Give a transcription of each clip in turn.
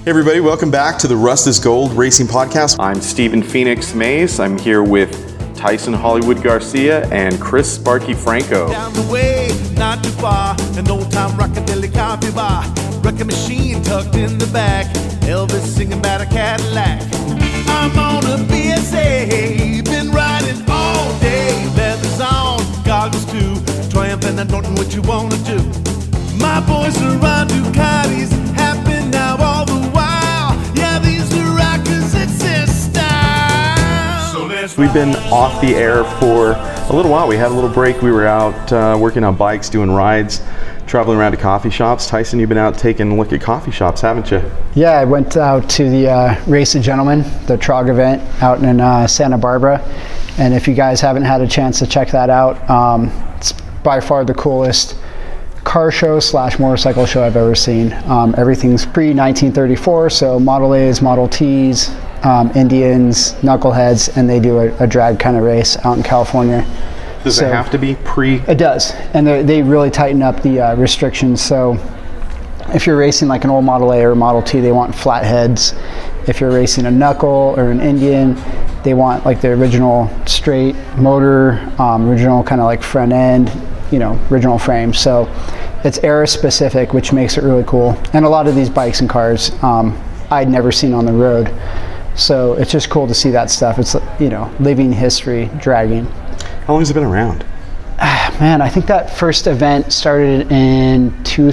Hey everybody, welcome back to the Rust is Gold Racing Podcast. I'm Stephen Phoenix Mays. I'm here with Tyson Hollywood Garcia and Chris Sparky Franco. Down the way, not too far, an old time Rockabilly coffee bar. Wrecking machine tucked in the back, Elvis singing about a Cadillac. I'm on a BSA, been riding all day. Leathers on, goggles too, triumphant, I don't know what you wanna do. My boys are on Ducatis, happy now all the while. Yeah, these are rockers, it's their style. So We've been off the air for a little while. We had a little break. We were out working on bikes, doing rides, traveling around to coffee shops. Tyson, you've been out taking a look at coffee shops, haven't you? Yeah, I went out to the Race of Gentlemen, the Trog event out in Santa Barbara. And if you guys haven't had a chance to check that out, it's by far the coolest car show / motorcycle show I've ever seen. Everything's pre-1934, so Model A's, Model T's, Indians, knuckleheads, and they do a drag kind of race out in California. Does it have to be pre? It does, and they really tighten up the restrictions. So if you're racing like an old Model A or Model T, they want flat heads. If you're racing a knuckle or an Indian, they want like the original straight motor, original kind of like front end, original frame. So it's era specific, which makes it really cool. And a lot of these bikes and cars I'd never seen on the road. So it's just cool to see that stuff. It's, living history, dragging. How long has it been around? Man, I think that first event started in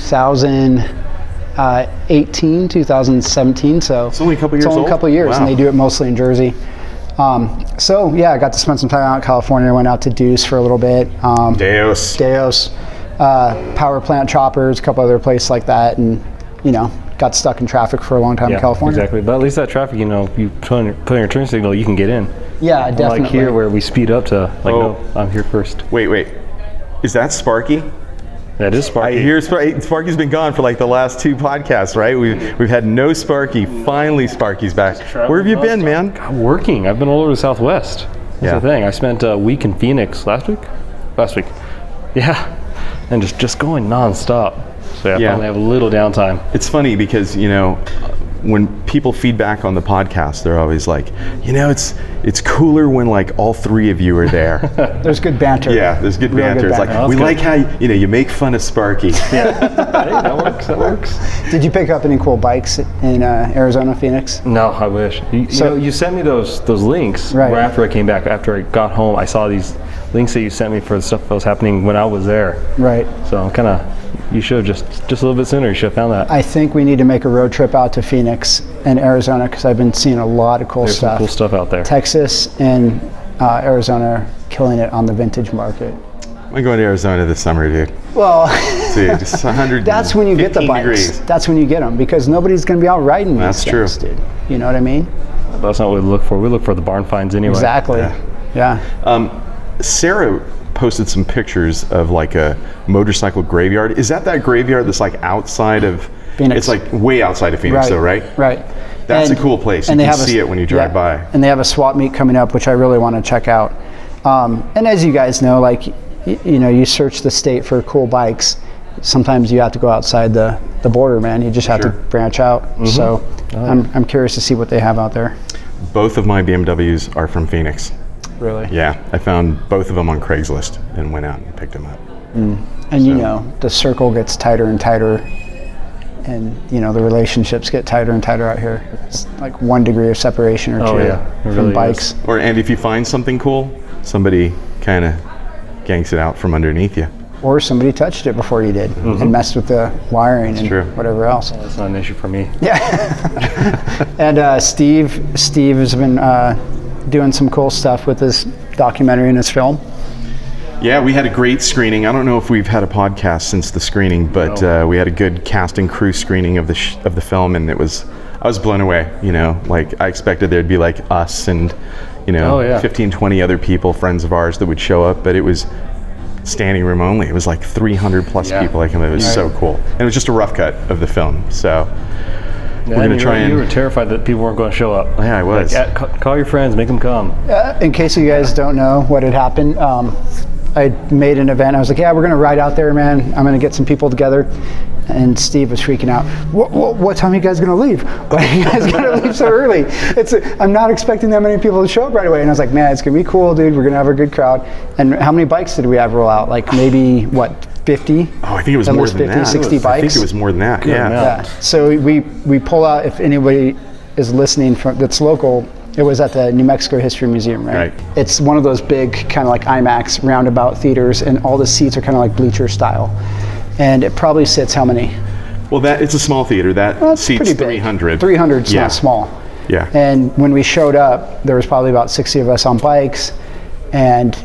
2018, 2017. So it's only a couple years It's only a couple years, wow. And they do it mostly in Jersey. So yeah, I got to spend some time out in California. I went out to Deuce for a little bit. Deus. Power Plant Choppers, a couple other places like that, and got stuck in traffic for a long time in California. Exactly, but at least that traffic, you put on your turn signal, you can get in. Yeah, definitely. Like here, where we speed up to no, I'm here first. Wait, is that Sparky? That is Sparky. I hear Sparky's been gone for like the last 2 podcasts, right? We've had no Sparky. Finally, Sparky's back. Where have you been, man? I'm working. I've been all over the Southwest. That's the thing. I spent a week in Phoenix last week. Yeah, and just going nonstop. So I finally have a little downtime. It's funny because when people feedback on the podcast, they're always like, it's cooler when like all 3 of you are there. There's good banter. Yeah, there's good banter. It's like we like how you make fun of Sparky. Yeah, hey, that works. Did you pick up any cool bikes in Arizona, Phoenix? No, I wish. You sent me those links right after I came back. After I got home, I saw these links that you sent me for the stuff that was happening when I was there. Right. So I'm kind of. You should have just a little bit sooner. You should have found that. I think we need to make a road trip out to Phoenix and Arizona because I've been seeing a lot of cool stuff. There's some cool stuff out there. Texas and Arizona are killing it on the vintage market. I'm going to Arizona this summer, dude. Well, dude, just 100. That's when you get the bikes. Degrees. That's when you get them because nobody's going to be out riding these things, true, dude. You know what I mean? That's not what we look for. We look for the barn finds anyway. Exactly. Yeah. Sarah posted some pictures of like a motorcycle graveyard. Is that graveyard that's like outside of Phoenix? It's like way outside of Phoenix, though, right? Right. That's a cool place. You can see it when you drive by. And they have a swap meet coming up, which I really want to check out. And as you guys know, like you search the state for cool bikes. Sometimes you have to go outside the border, man. You just have to branch out. Mm-hmm. So I'm curious to see what they have out there. Both of my BMWs are from Phoenix. Really? Yeah, I found both of them on Craigslist and went out and picked them up. And the circle gets tighter and tighter, and the relationships get tighter and tighter out here. It's like 1 degree of separation or 2 from really bikes. And if you find something cool, somebody kind of ganks it out from underneath you. Or somebody touched it before you did and messed with the wiring whatever else. Well, that's not an issue for me. Yeah. And Steve has been doing some cool stuff with his documentary and his film. Yeah, we had a great screening. I don't know if we've had a podcast since the screening, but we had a good cast and crew screening of the film, and I was blown away. Like I expected there'd be like us and 15, 20 other people, friends of ours that would show up, but it was standing room only. It was like 300 plus people. It was so cool, and it was just a rough cut of the film. So. Yeah, we're going to try and... You were terrified that people weren't going to show up. Yeah, I was. Call your friends, make them come. In case you guys don't know what had happened, I made an event. I was like, yeah, we're going to ride out there, man. I'm going to get some people together. And Steve was freaking out. What time are you guys going to leave? Why are you guys going to leave so early? I'm not expecting that many people to show up right away. And I was like, man, it's going to be cool, dude. We're going to have a good crowd. And how many bikes did we have roll out? Like maybe, 50? Oh, I think it was more than 50, that. 60 bikes. I think it was more than that, yeah. So we pull out, if anybody is listening that's local, it was at the New Mexico History Museum, right? It's one of those big kind of like IMAX roundabout theaters, and all the seats are kind of like bleacher style. And it probably sits how many? Well, it's a small theater. That seats 300. 300 is not small. Yeah. And when we showed up, there was probably about 60 of us on bikes, and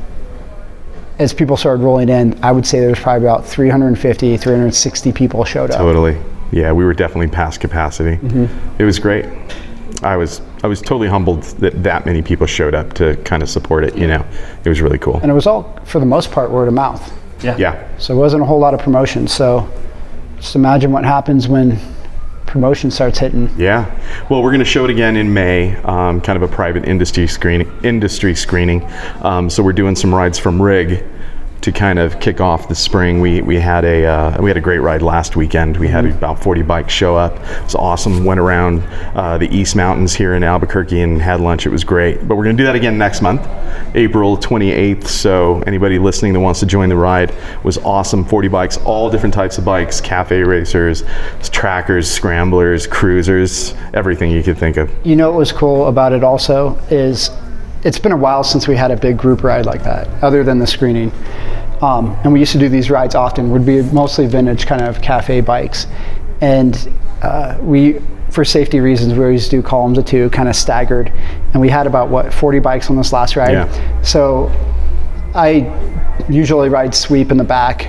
as people started rolling in, I would say there was probably about 350, 360 people showed up. Totally. Yeah, we were definitely past capacity. It was great. I was totally humbled that many people showed up to kind of support it, It was really cool. And it was all, for the most part, word of mouth. Yeah. So it wasn't a whole lot of promotion. So just imagine what happens when promotion starts hitting. Yeah. Well, we're going to show it again in May, kind of a private industry screening. So we're doing some rides from Rig to kind of kick off the spring. We had a great ride last weekend. We had about 40 bikes show up. It was awesome. Went around the East Mountains here in Albuquerque and had lunch. It was great. But we're going to do that again next month, April 28th. So anybody listening that wants to join the ride, was awesome. 40 bikes, all different types of bikes, cafe racers, trackers, scramblers, cruisers, everything you could think of. You know what was cool about it also is it's been a while since we had a big group ride like that, other than the screening. And we used to do these rides often, would be mostly vintage kind of cafe bikes. And we, for safety reasons, we always do columns of two, kind of staggered. And we had about, 40 bikes on this last ride. Yeah. So I usually ride sweep in the back,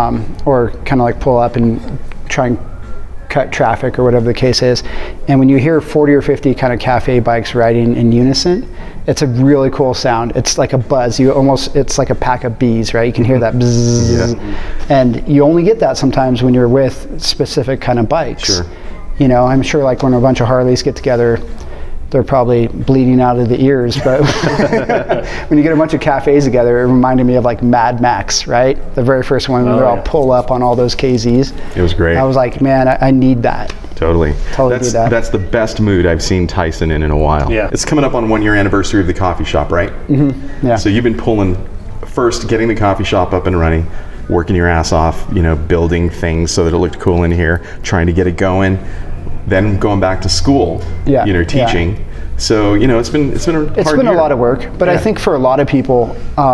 or kind of like pull up and try and cut traffic or whatever the case is. And when you hear 40 or 50 kind of cafe bikes riding in unison, it's a really cool sound. It's like a buzz. It's like a pack of bees, right? You can hear that bzzz. Yeah. And you only get that sometimes when you're with specific kind of bikes. Sure. I'm sure like when a bunch of Harleys get together, they're probably bleeding out of the ears, but when you get a bunch of cafes together, it reminded me of like Mad Max, right? The very first one, when they all pull up on all those KZs. It was great. I was like, man, I need that. Totally need that. That's the best mood I've seen Tyson in a while. Yeah. It's coming up on 1 year anniversary of the coffee shop, right? Mm-hmm. Yeah. So you've been getting the coffee shop up and running, working your ass off, building things so that it looked cool in here, trying to get it going, then going back to school, teaching. Yeah. So, it's been a lot of work, but I think for a lot of people,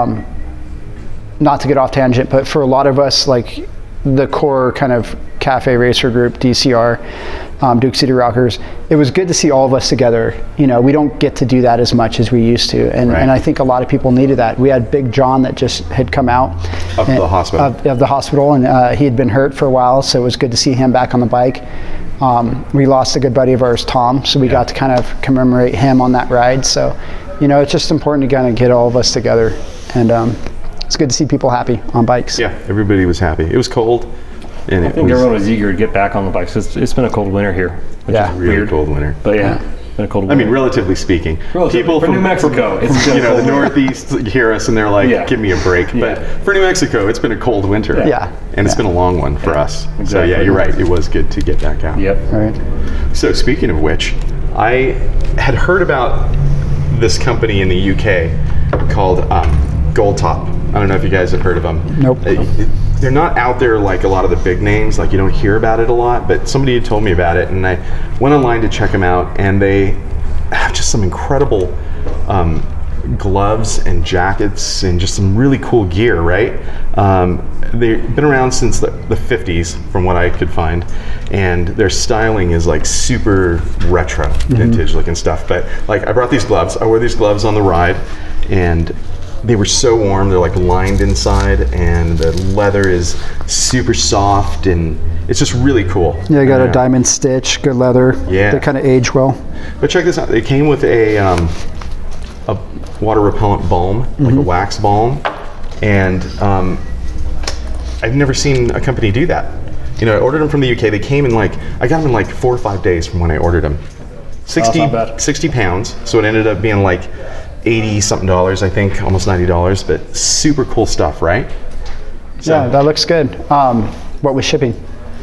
not to get off tangent, but for a lot of us, like the core kind of cafe racer group, DCR, Duke City Rockers, it was good to see all of us together. We don't get to do that as much as we used to. And I think a lot of people needed that. We had Big John that just had come out of the hospital, and he had been hurt for a while, so it was good to see him back on the bike. We lost a good buddy of ours, Tom, so we got to kind of commemorate him on that ride. So, it's just important to kind of get all of us together. And it's good to see people happy on bikes. Yeah, everybody was happy. It was cold. And I think everyone was eager to get back on the bikes. It's been a cold winter here, which is really weird. Cold winter. But been a cold winter. I mean, relatively speaking. People from New Mexico, it's still cold. The Northeast hear us and they're like, give me a break. But for New Mexico, it's been a cold winter. Yeah. And it's been a long one for us. Exactly. So you're right. It was good to get back out. Yep. All right. So speaking of which, I had heard about this company in the UK called Gold Top. I don't know if you guys have heard of them. Nope. They're not out there like a lot of the big names, like you don't hear about it a lot, but somebody had told me about it, and I went online to check them out, and they have just some incredible gloves and jackets and just some really cool gear, right? They've been around since the 50s, from what I could find, and their styling is like super retro, vintage looking stuff. But like I brought these gloves, I wore these gloves on the ride, and they were so warm. They're like lined inside, and the leather is super soft, and it's just really cool. Yeah, I got a diamond stitch, good leather. Yeah. They kind of age well. But check this out. They came with a water repellent balm, like a wax balm, and I've never seen a company do that. I ordered them from the UK. They came in I got them in 4 or 5 days from when I ordered them. 60 pounds, so it ended up being $80 something, I think, almost $90, but super cool stuff, right? So, yeah, that looks good. What was shipping?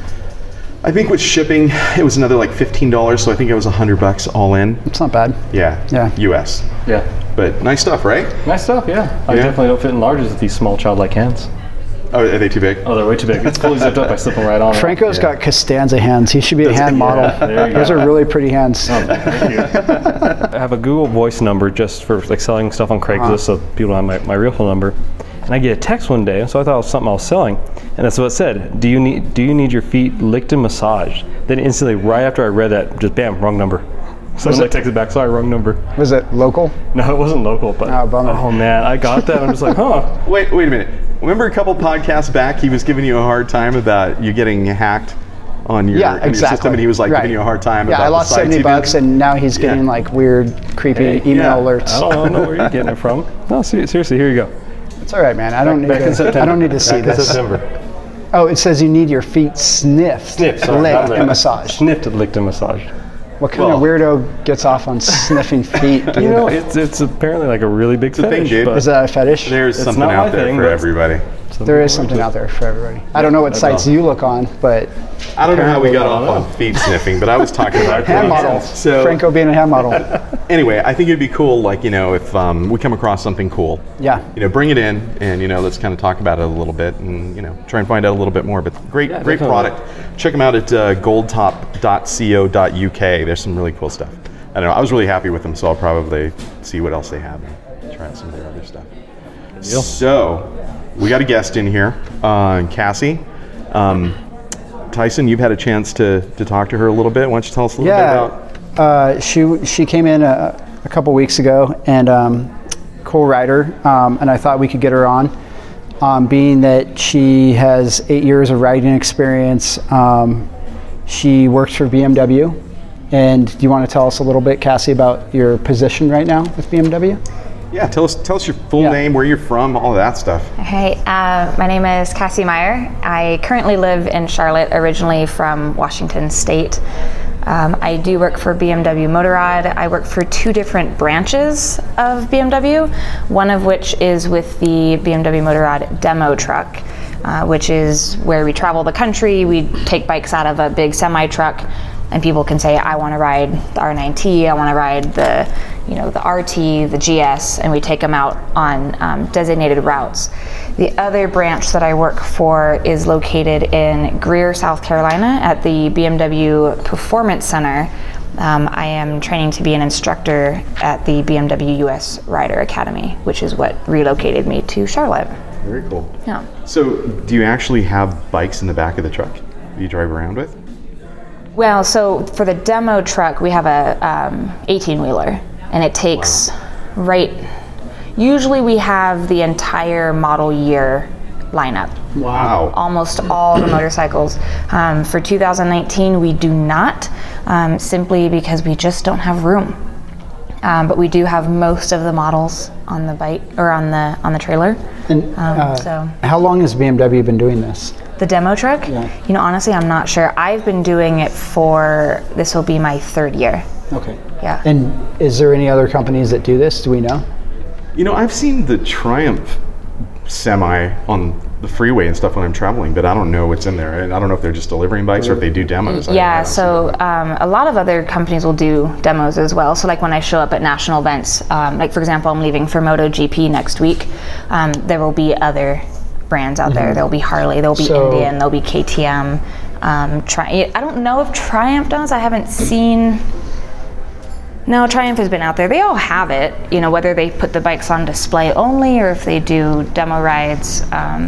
I think with shipping, it was another like $15, so I think it was $100 all in. It's not bad. Yeah. US. Yeah. But nice stuff, right? Nice stuff, yeah. I definitely don't fit in larges with these small childlike hands. Oh, are they too big? Oh, they're way too big. It's fully zipped up. I slip them right on. Franco's got Costanza hands. He should be a hand model. There you Those go. are really pretty hands. Oh, thank you. I have a Google Voice number just for like selling stuff on Craigslist, so people have my real phone number. And I get a text one day, so I thought it was something I was selling, and that's what it said. Do you need your feet licked and massaged? Then instantly, right after I read that, just bam, wrong number. So I texted back, sorry, wrong number. Was it local? No, it wasn't local, but bummer. oh man, I got that. I'm just like, huh. Wait a minute. Remember a couple podcasts back, he was giving you a hard time about you getting hacked on your, in your system, and he was like giving you a hard time about I lost the sites $70, and now he's getting like weird, creepy email alerts. I don't know where you're getting it from. No, seriously, here you go. It's all right, man. I don't need to see this. September. Oh, it says you need your feet sniffed, licked, and massaged. Sniffed, licked, and massaged. What kind of weirdo gets off on sniffing feet? Dude? You know, it's apparently like a really big fetish. thing, dude. Is that a fetish? There's something out there for everybody. There is something out there for everybody. I don't know what sites you look on, but I don't know how we got off on feet sniffing, but I was talking about hand model. So Franco being a hand model. Anyway, I think it'd be cool, like, if we come across something cool. Yeah. Bring it in, and let's kind of talk about it a little bit, and try and find out a little bit more. But great product. Check them out at goldtop.co.uk. There's some really cool stuff. I don't know. I was really happy with them, so I'll probably see what else they have and try out some of their other stuff. So, we got a guest in here, Cassie. Tyson, you've had a chance to talk to her a little bit. Why don't you tell us a little bit about? She came in a couple weeks ago, and cool rider, and I thought we could get her on, being that she has 8 years of riding experience. She works for BMW. And do you want to tell us a little bit, Cassie, about your position right now with BMW? Yeah, tell us your full name, where you're from, all of that stuff. Hey, my name is Cassie Meyer. I currently live in Charlotte, originally from Washington State. I do work for BMW Motorrad. I work for 2 different branches of BMW, one of which is with the BMW Motorrad demo truck, which is where we travel the country. We take bikes out of a big semi-truck, and people can say, I want to ride the R9T, I want to ride the RT, the GS, and we take them out on designated routes. The other branch that I work for is located in Greer, South Carolina at the BMW Performance Center. I am training to be an instructor at the BMW US Rider Academy, which is what relocated me to Charlotte. Very cool. Yeah. So, do you actually have bikes in the back of the truck that you drive around with? Well, so for the demo truck, we have a 18-wheeler, and it takes usually we have the entire model year lineup. Wow. Almost all the motorcycles. For 2019, we do not, simply because we just don't have room. But we do have most of the models on the bike or on the trailer. And so how long has BMW been doing this? The demo truck? Yeah. Honestly, I'm not sure. I've been doing it this will be my 3rd year. Okay. Yeah. And is there any other companies that do this? Do we know? I've seen the Triumph semi on the freeway and stuff when I'm traveling, but I don't know what's in there. And I don't know if they're just delivering bikes or if they do demos. Yeah, so a lot of other companies will do demos as well. So like when I show up at national events, like for example, I'm leaving for MotoGP next week, there will be other brands out there. There'll be Harley, there'll be Indian, there'll be KTM. I don't know if Triumph does. I haven't seen. No, Triumph has been out there. They all have it, whether they put the bikes on display only or if they do demo rides.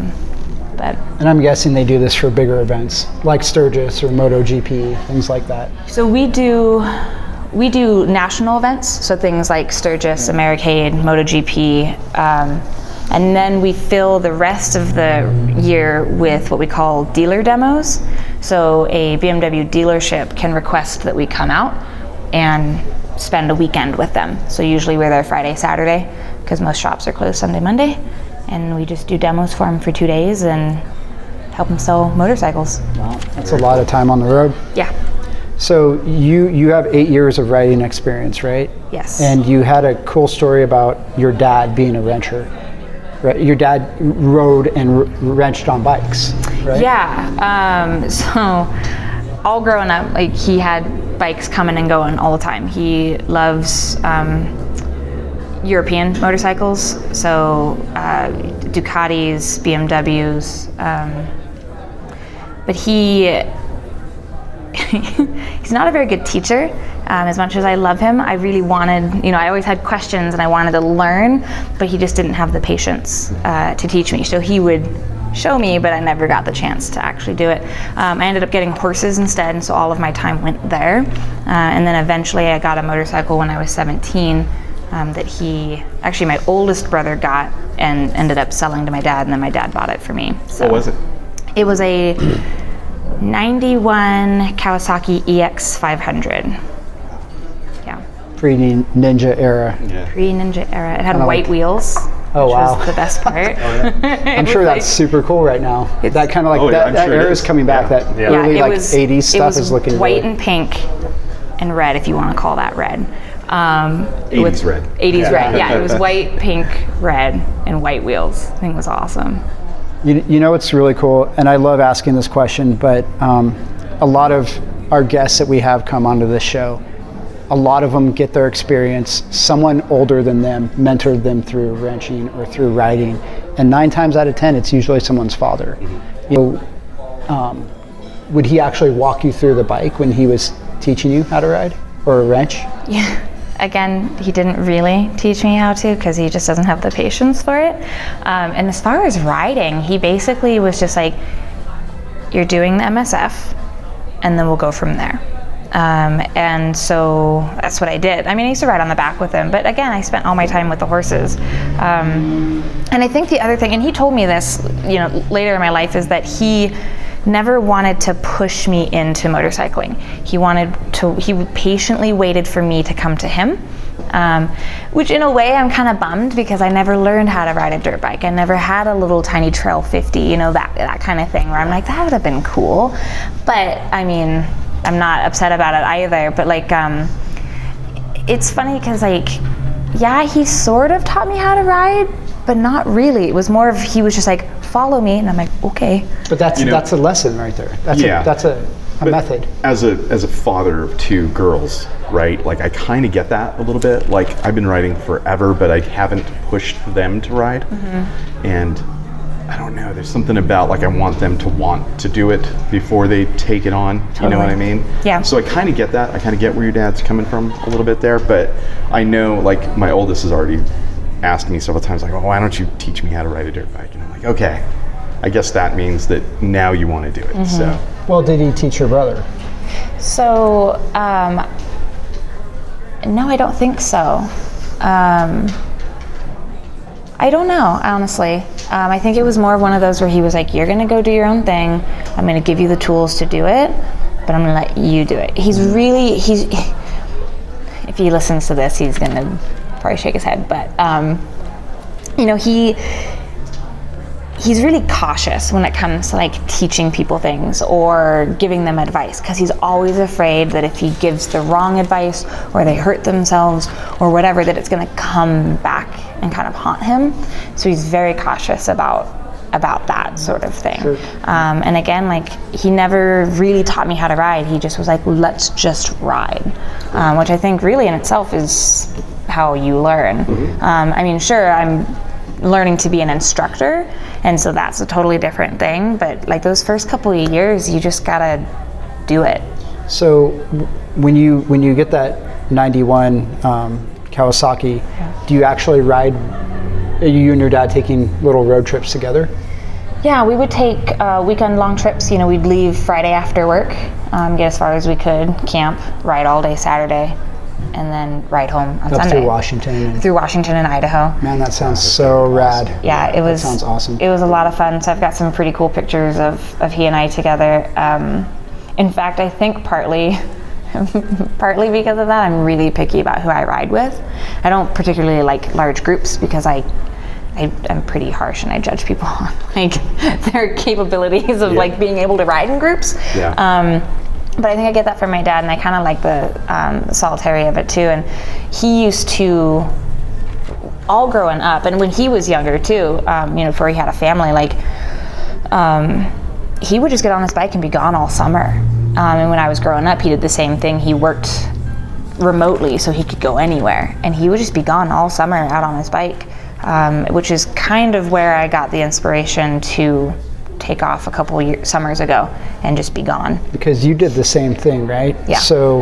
And I'm guessing they do this for bigger events like Sturgis or MotoGP, things like that. So we do national events, so things like Sturgis, Americade, MotoGP, and then we fill the rest of the year with what we call dealer demos. So a BMW dealership can request that we come out and spend a weekend with them. So usually we're there Friday, Saturday, because most shops are closed Sunday, Monday, and we just do demos for them for 2 days and help them sell motorcycles. Wow, that's a lot of time on the road. Yeah. So you have 8 years of riding experience, right? Yes. And you had a cool story about your dad being a wrencher. Right? Your dad rode and wrenched on bikes, right? Yeah. So all growing up, like he had bikes coming and going all the time. He loves European motorcycles, so Ducatis, BMWs, but he's not a very good teacher. As much as I love him, I really wanted, I always had questions and I wanted to learn, but he just didn't have the patience to teach me. So he would show me, but I never got the chance to actually do it. I ended up getting horses instead, and so all of my time went there. And then eventually I got a motorcycle when I was 17 that my oldest brother got and ended up selling to my dad, and then my dad bought it for me. So What was it? It was a 91 Kawasaki EX500. Yeah. Pre-Ninja era. Yeah. Pre-Ninja era. It had Kinda white like- wheels. Oh, which wow. was the best part. I'm sure that's super cool right now. That kind of like Oh, yeah, I'm that sure it era is is. coming back. Yeah. That Yeah. early it like was, 80s it stuff was is looking white really- and pink and red, if you want to call that red. 80s red. 80s red. Yeah, it was white, pink, red, and white wheels. I think it was awesome. You know what's really cool, and I love asking this question, but a lot of our guests that we have come onto this show, a lot of them get their experience. Someone older than them mentored them through wrenching or through riding, and 9 times out of 10, it's usually someone's father. Would he actually walk you through the bike when he was teaching you how to ride or a wrench? Yeah. Again, he didn't really teach me how to because he just doesn't have the patience for it. And as far as riding, he basically was just like, you're doing the MSF, and then we'll go from there. And so that's what I did. I mean, I used to ride on the back with him, but again, I spent all my time with the horses. And I think the other thing, and he told me this, later in my life, is that he never wanted to push me into motorcycling. He patiently waited for me to come to him, which in a way I'm kind of bummed because I never learned how to ride a dirt bike. I never had a little tiny Trail 50, that kind of thing where I'm like, that would have been cool. But I mean, I'm not upset about it either, but it's funny because he sort of taught me how to ride, but not really. It was more of, he was just like, follow me, and I'm like, okay. But that's a lesson right there. That's a method. As a father of 2 girls, right? Like I kind of get that a little bit. Like I've been riding forever, but I haven't pushed them to ride. Mm-hmm. And I don't know, there's something about I want them to want to do it before they take it on. Totally. You know what I mean? Yeah. So I kind of get that. I kind of get where your dad's coming from a little bit there, but I know my oldest has already asked me several times, well, why don't you teach me how to ride a dirt bike? And I'm like, okay, I guess that means that now you want to do it. Mm-hmm. So. Well, did he teach your brother? So, no, I don't think so. I don't know, honestly. I think it was more of one of those where he was like, you're going to go do your own thing. I'm going to give you the tools to do it, but I'm going to let you do it. If he listens to this, he's going to probably shake his head, but he's really cautious when it comes to teaching people things or giving them advice, because he's always afraid that if he gives the wrong advice or they hurt themselves or whatever, that it's going to come back and kind of haunt him. So he's very cautious about that sort of thing. Sure. And again, he never really taught me how to ride. He just was like, let's just ride, which I think really in itself is how you learn. Mm-hmm. I mean, sure, I'm learning to be an instructor, and so that's a totally different thing, but those first couple of years, you just gotta do it. So when you get that 91 Kawasaki, do you actually ride? Are you and your dad taking little road trips together? Yeah, we would take weekend long trips. We'd leave Friday after work, get as far as we could, camp, ride all day Saturday, and then ride home on Sunday. Through Washington. Through Washington and Idaho. Man, that sounds so rad. Yeah, it was. That sounds awesome. It was a lot of fun. So I've got some pretty cool pictures of he and I together. In fact, I think partly because of that, I'm really picky about who I ride with. I don't particularly like large groups because I'm pretty harsh and I judge people on their capabilities of being able to ride in groups. Yeah. But I think I get that from my dad, and I kind of like the solitary of it too. And he used to, all growing up, and when he was younger too, before he had a family, like he would just get on his bike and be gone all summer. And when I was growing up, he did the same thing. He worked remotely so he could go anywhere, and he would just be gone all summer out on his bike, which is kind of where I got the inspiration to take off a couple summers ago and just be gone. Because you did the same thing, right? Yeah. So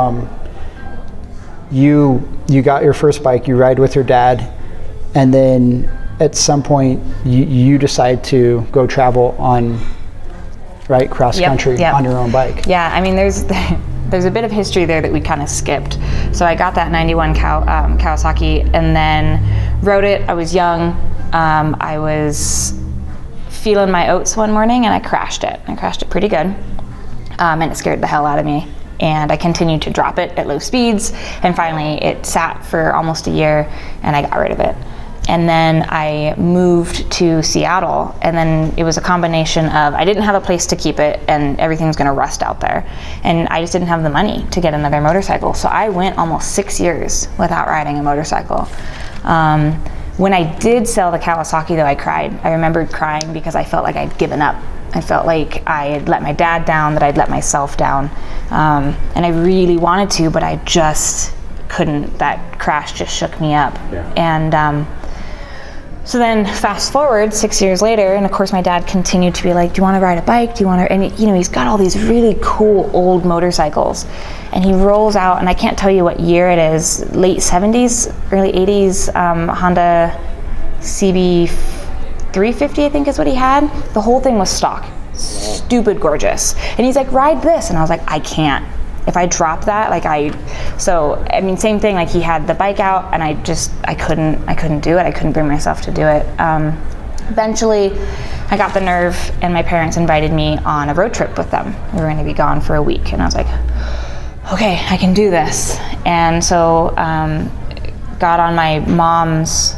you got your first bike, you ride with your dad, and then at some point you decide to go travel on, right, cross country on your own bike. Yeah, I mean, there's a bit of history there that we kind of skipped. So I got that 91 Kawasaki and then rode it. I was young. I was feeling my oats one morning and I crashed it. I crashed it pretty good, and it scared the hell out of me. And I continued to drop it at low speeds, and finally it sat for almost a year and I got rid of it. And then I moved to Seattle, and then it was a combination of I didn't have a place to keep it and everything was going to rust out there, and I just didn't have the money to get another motorcycle. So I went almost 6 years without riding a motorcycle. When I did sell the Kawasaki though, I cried. I remembered crying because I felt like I'd given up. I felt like I had let my dad down, that I'd let myself down. And I really wanted to, but I just couldn't. That crash just shook me up. Yeah. And so then fast forward 6 years later, and of course my dad continued to be like, do you want to ride a bike? Do you want to, and he's got all these really cool old motorcycles, and he rolls out, and I can't tell you what year it is, late 70s, early 80s, Honda CB 350, I think is what he had. The whole thing was stock, stupid gorgeous. And he's like, ride this, and I was like, I can't. If I drop that, same thing, like he had the bike out and I couldn't do it. I couldn't bring myself to do it. Eventually I got the nerve and my parents invited me on a road trip with them. We were going to be gone for a week, and I was like, okay, I can do this. And so got on my mom's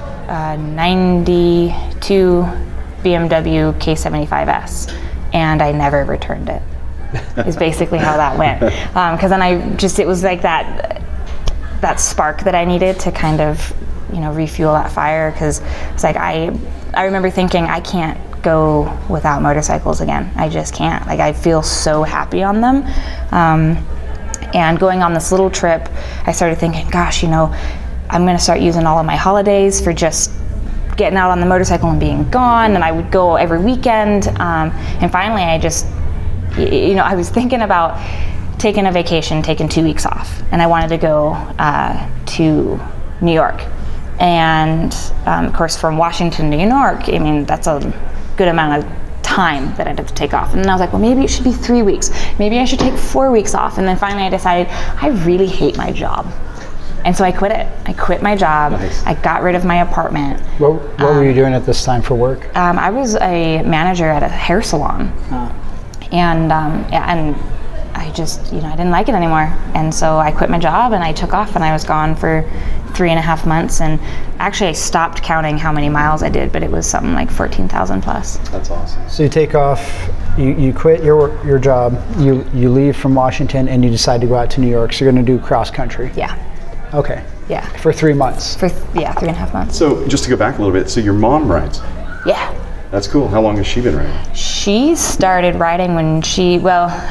92 BMW K75S, and I never returned it. Is basically how that went. Because then it was like that spark that I needed to kind of, refuel that fire. Because it's like I remember thinking, I can't go without motorcycles again. I just can't. Like, I feel so happy on them. And going on this little trip, I started thinking, gosh, I'm going to start using all of my holidays for just getting out on the motorcycle and being gone. And I would go every weekend. And finally, I was thinking about taking a vacation, taking 2 weeks off, and I wanted to go to New York. And of course, from Washington to New York, I mean, that's a good amount of time that I'd have to take off. And then I was like, well, maybe it should be 3 weeks. Maybe I should take 4 weeks off. And then finally I decided I really hate my job. And so I quit it. I quit my job. Nice. I got rid of my apartment. What were you doing at this time for work? I was a manager at a hair salon. And I just, I didn't like it anymore. And so I quit my job and I took off, and I was gone for 3.5 months. And actually I stopped counting how many miles I did, but it was something like 14,000 plus. That's awesome. So you take off, you quit your job, you leave from Washington, and you decide to go out to New York. So you're going to do cross country. Yeah. Okay. Yeah. For 3 months. 3.5 months. So just to go back a little bit, so your mom rides? Yeah. That's cool. How long has she been riding? She started riding when she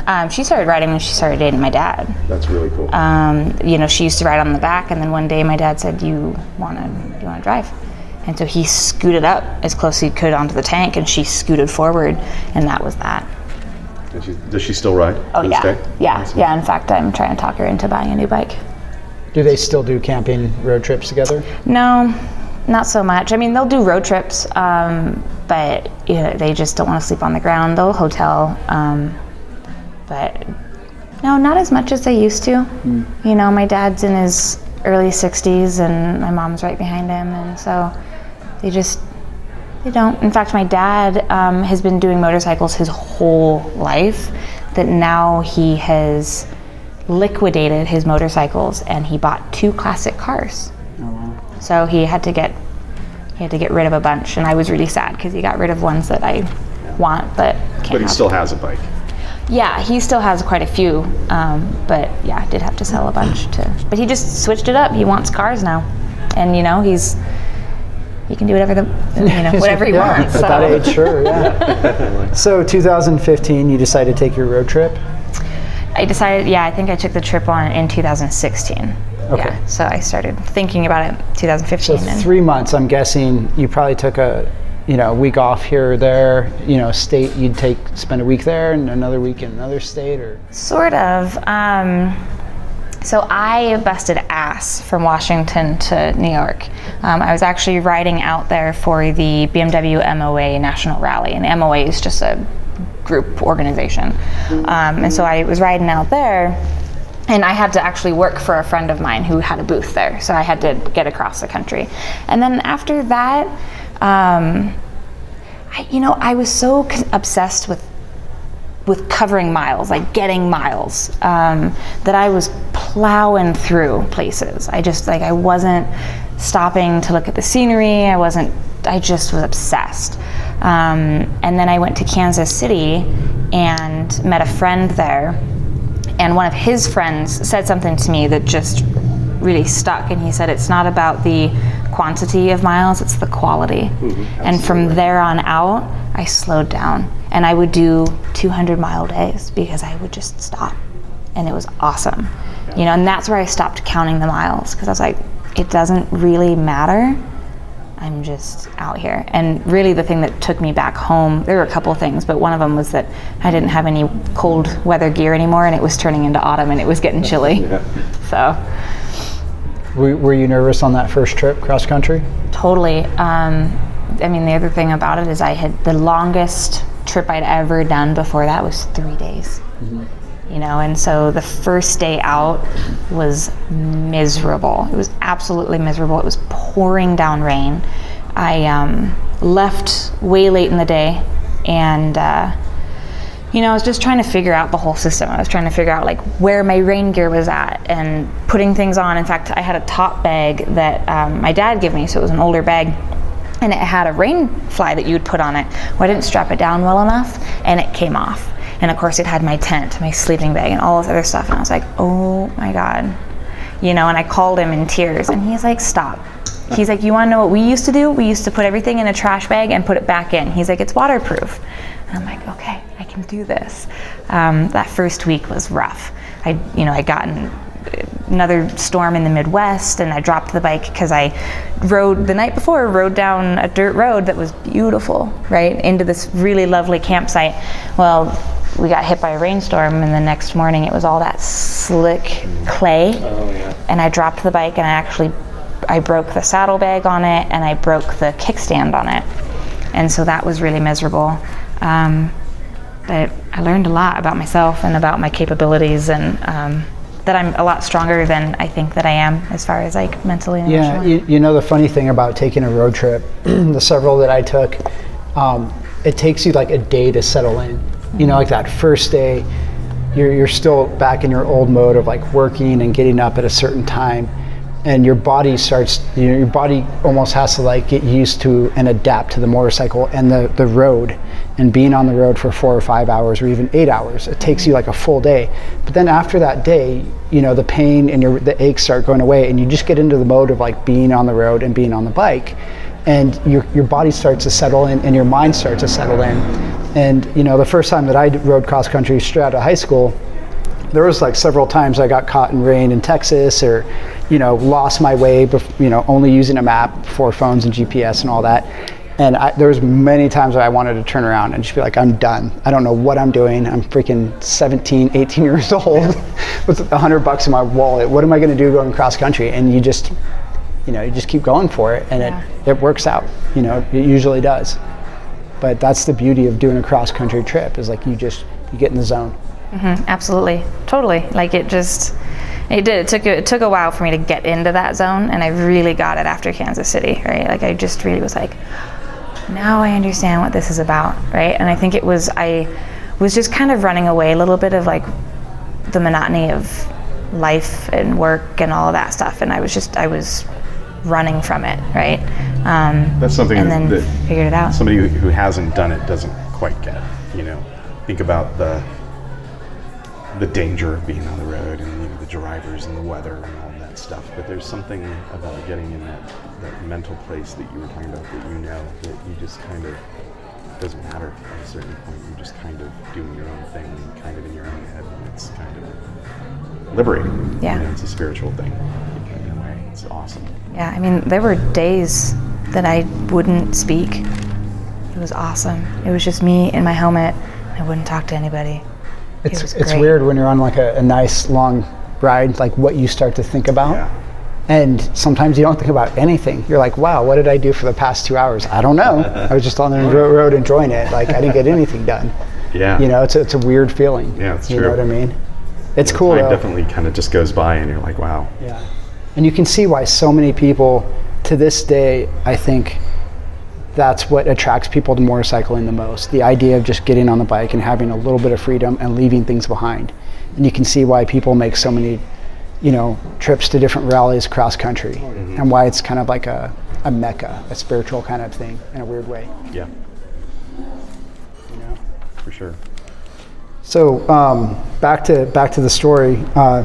started dating my dad. That's really cool. She used to ride on the back, and then one day my dad said, do you want to drive? And so he scooted up as close as he could onto the tank, and she scooted forward, and that was that. Does she still ride? Oh, yeah. Yeah. Awesome. Yeah. In fact, I'm trying to talk her into buying a new bike. Do they still do camping road trips together? No, not so much. I mean, they'll do road trips, but they just don't want to sleep on the ground. They'll hotel, but no, not as much as they used to. My dad's in his early 60s, and my mom's right behind him, and so they don't. In fact, my dad has been doing motorcycles his whole life, that now he has liquidated his motorcycles and he bought 2 classic cars. Oh, wow. So he had to get rid of a bunch, and I was really sad because he got rid of ones that I want but can't. But he still has a bike. Yeah, he still has quite a few, but yeah, did have to sell a bunch but he just switched it up. He wants cars now, and he can do whatever whatever he wants. At that age, sure, yeah. So 2015, you decided to take your road trip? I decided, I think I took the trip in 2016. Okay. Yeah, so I started thinking about it 2015. So 3 months, I'm guessing you probably took a week off here or there, state you'd spend a week there and another week in another state, or? Sort of. So I busted ass from Washington to New York. I was actually riding out there for the BMW MOA National Rally, and the MOA is just a group organization. And so I was riding out there, and I had to actually work for a friend of mine who had a booth there, so I had to get across the country. And then after that, I was so obsessed with covering miles, like getting miles, that I was plowing through places. I wasn't stopping to look at the scenery. I just was obsessed. And then I went to Kansas City and met a friend there, and one of his friends said something to me that just really stuck, and he said, it's not about the quantity of miles, it's the quality. And from there on out, I slowed down, and I would do 200-mile days because I would just stop, and it was awesome. And that's where I stopped counting the miles, because I was like, it doesn't really matter. I'm just out here. And really the thing that took me back home, there were a couple of things, but one of them was that I didn't have any cold weather gear anymore, and it was turning into autumn, and it was getting chilly. So. Were you nervous on that first trip cross country? Totally. The other thing about it is the longest trip I'd ever done before that was 3 days. And so the first day out was miserable. It was absolutely miserable. It was pouring down rain. I left way late in the day, and I was just trying to figure out the whole system. I was trying to figure out where my rain gear was at and putting things on. In fact, I had a top bag that my dad gave me, so it was an older bag, and it had a rain fly that you would put on it. Well, I didn't strap it down well enough, and it came off. And of course it had my tent, my sleeping bag, and all this other stuff, and I was like, oh my God. And I called him in tears, and he's like, stop. He's like, you wanna know what we used to do? We used to put everything in a trash bag and put it back in. He's like, it's waterproof. And I'm like, okay, I can do this. That first week was rough. I got in another storm in the Midwest, and I dropped the bike because I rode down a dirt road that was beautiful, right, into this really lovely campsite. Well, we got hit by a rainstorm, and the next morning it was all that slick clay. And I dropped the bike, and I broke the saddlebag on it, and I broke the kickstand on it, and so that was really miserable. But I learned a lot about myself and about my capabilities, and that I'm a lot stronger than I think that I am, as far as mentally and emotionally. Yeah, the funny thing about taking a road trip, the several that I took, it takes you a day to settle in. That first day, you're still back in your old mode of working and getting up at a certain time, and your body almost has to get used to and adapt to the motorcycle and the road, and being on the road for 4 or 5 hours or even 8 hours. It takes you a full day. But then after that day, the pain and the aches start going away, and you just get into the mode of being on the road and being on the bike, and your body starts to settle in and your mind starts to settle in. And the first time that I rode cross country straight out of high school, there was several times I got caught in rain in Texas, or lost my way, only using a map for phones and GPS and all that. And there was many times where I wanted to turn around and just be like, I'm done. I don't know what I'm doing. I'm freaking 17, 18 years old with $100 in my wallet. What am I going to do going cross country? And you just keep going for it, and it works out. It usually does. But that's the beauty of doing a cross country trip, is you get in the zone. Absolutely, totally. It took a while for me to get into that zone, and I really got it after Kansas City, right? I just really was now I understand what this is about, right? And I think I was just kind of running away a little bit of the monotony of life and work and all of that stuff, and I was running from it, right? That's something and then figured it out. Somebody who hasn't done it doesn't quite get. Think about the the danger of being on the road and the drivers and the weather and all that stuff. But there's something about getting in that mental place that you were talking about, that you just kind of, doesn't matter at a certain point. You're just kind of doing your own thing, kind of in your own head, and it's kind of liberating. Yeah. It's a spiritual thing in a way. It's awesome. Yeah, I mean, there were days that I wouldn't speak. It was awesome. It was just me in my helmet. I wouldn't talk to anybody. It's weird when you're on like a nice long ride, like what you start to think about. Yeah. And sometimes you don't think about anything. You're like, wow, what did I do for the past 2 hours? I don't know. I was just on the road enjoying it. Like, I didn't get anything done. Yeah. You know, it's a weird feeling. Yeah, it's true. You know what I mean? It's cool Time though. definitely kind of just goes by and you're like, wow. Yeah. And you can see why so many people, to this day, I think that's what attracts people to motorcycling the most. The idea of just getting on the bike and having a little bit of freedom and leaving things behind. And you can see why people make so many, trips to different rallies across country, and why it's kind of like a mecca, a spiritual kind of thing in a weird way. Yeah. For sure. So back to the story.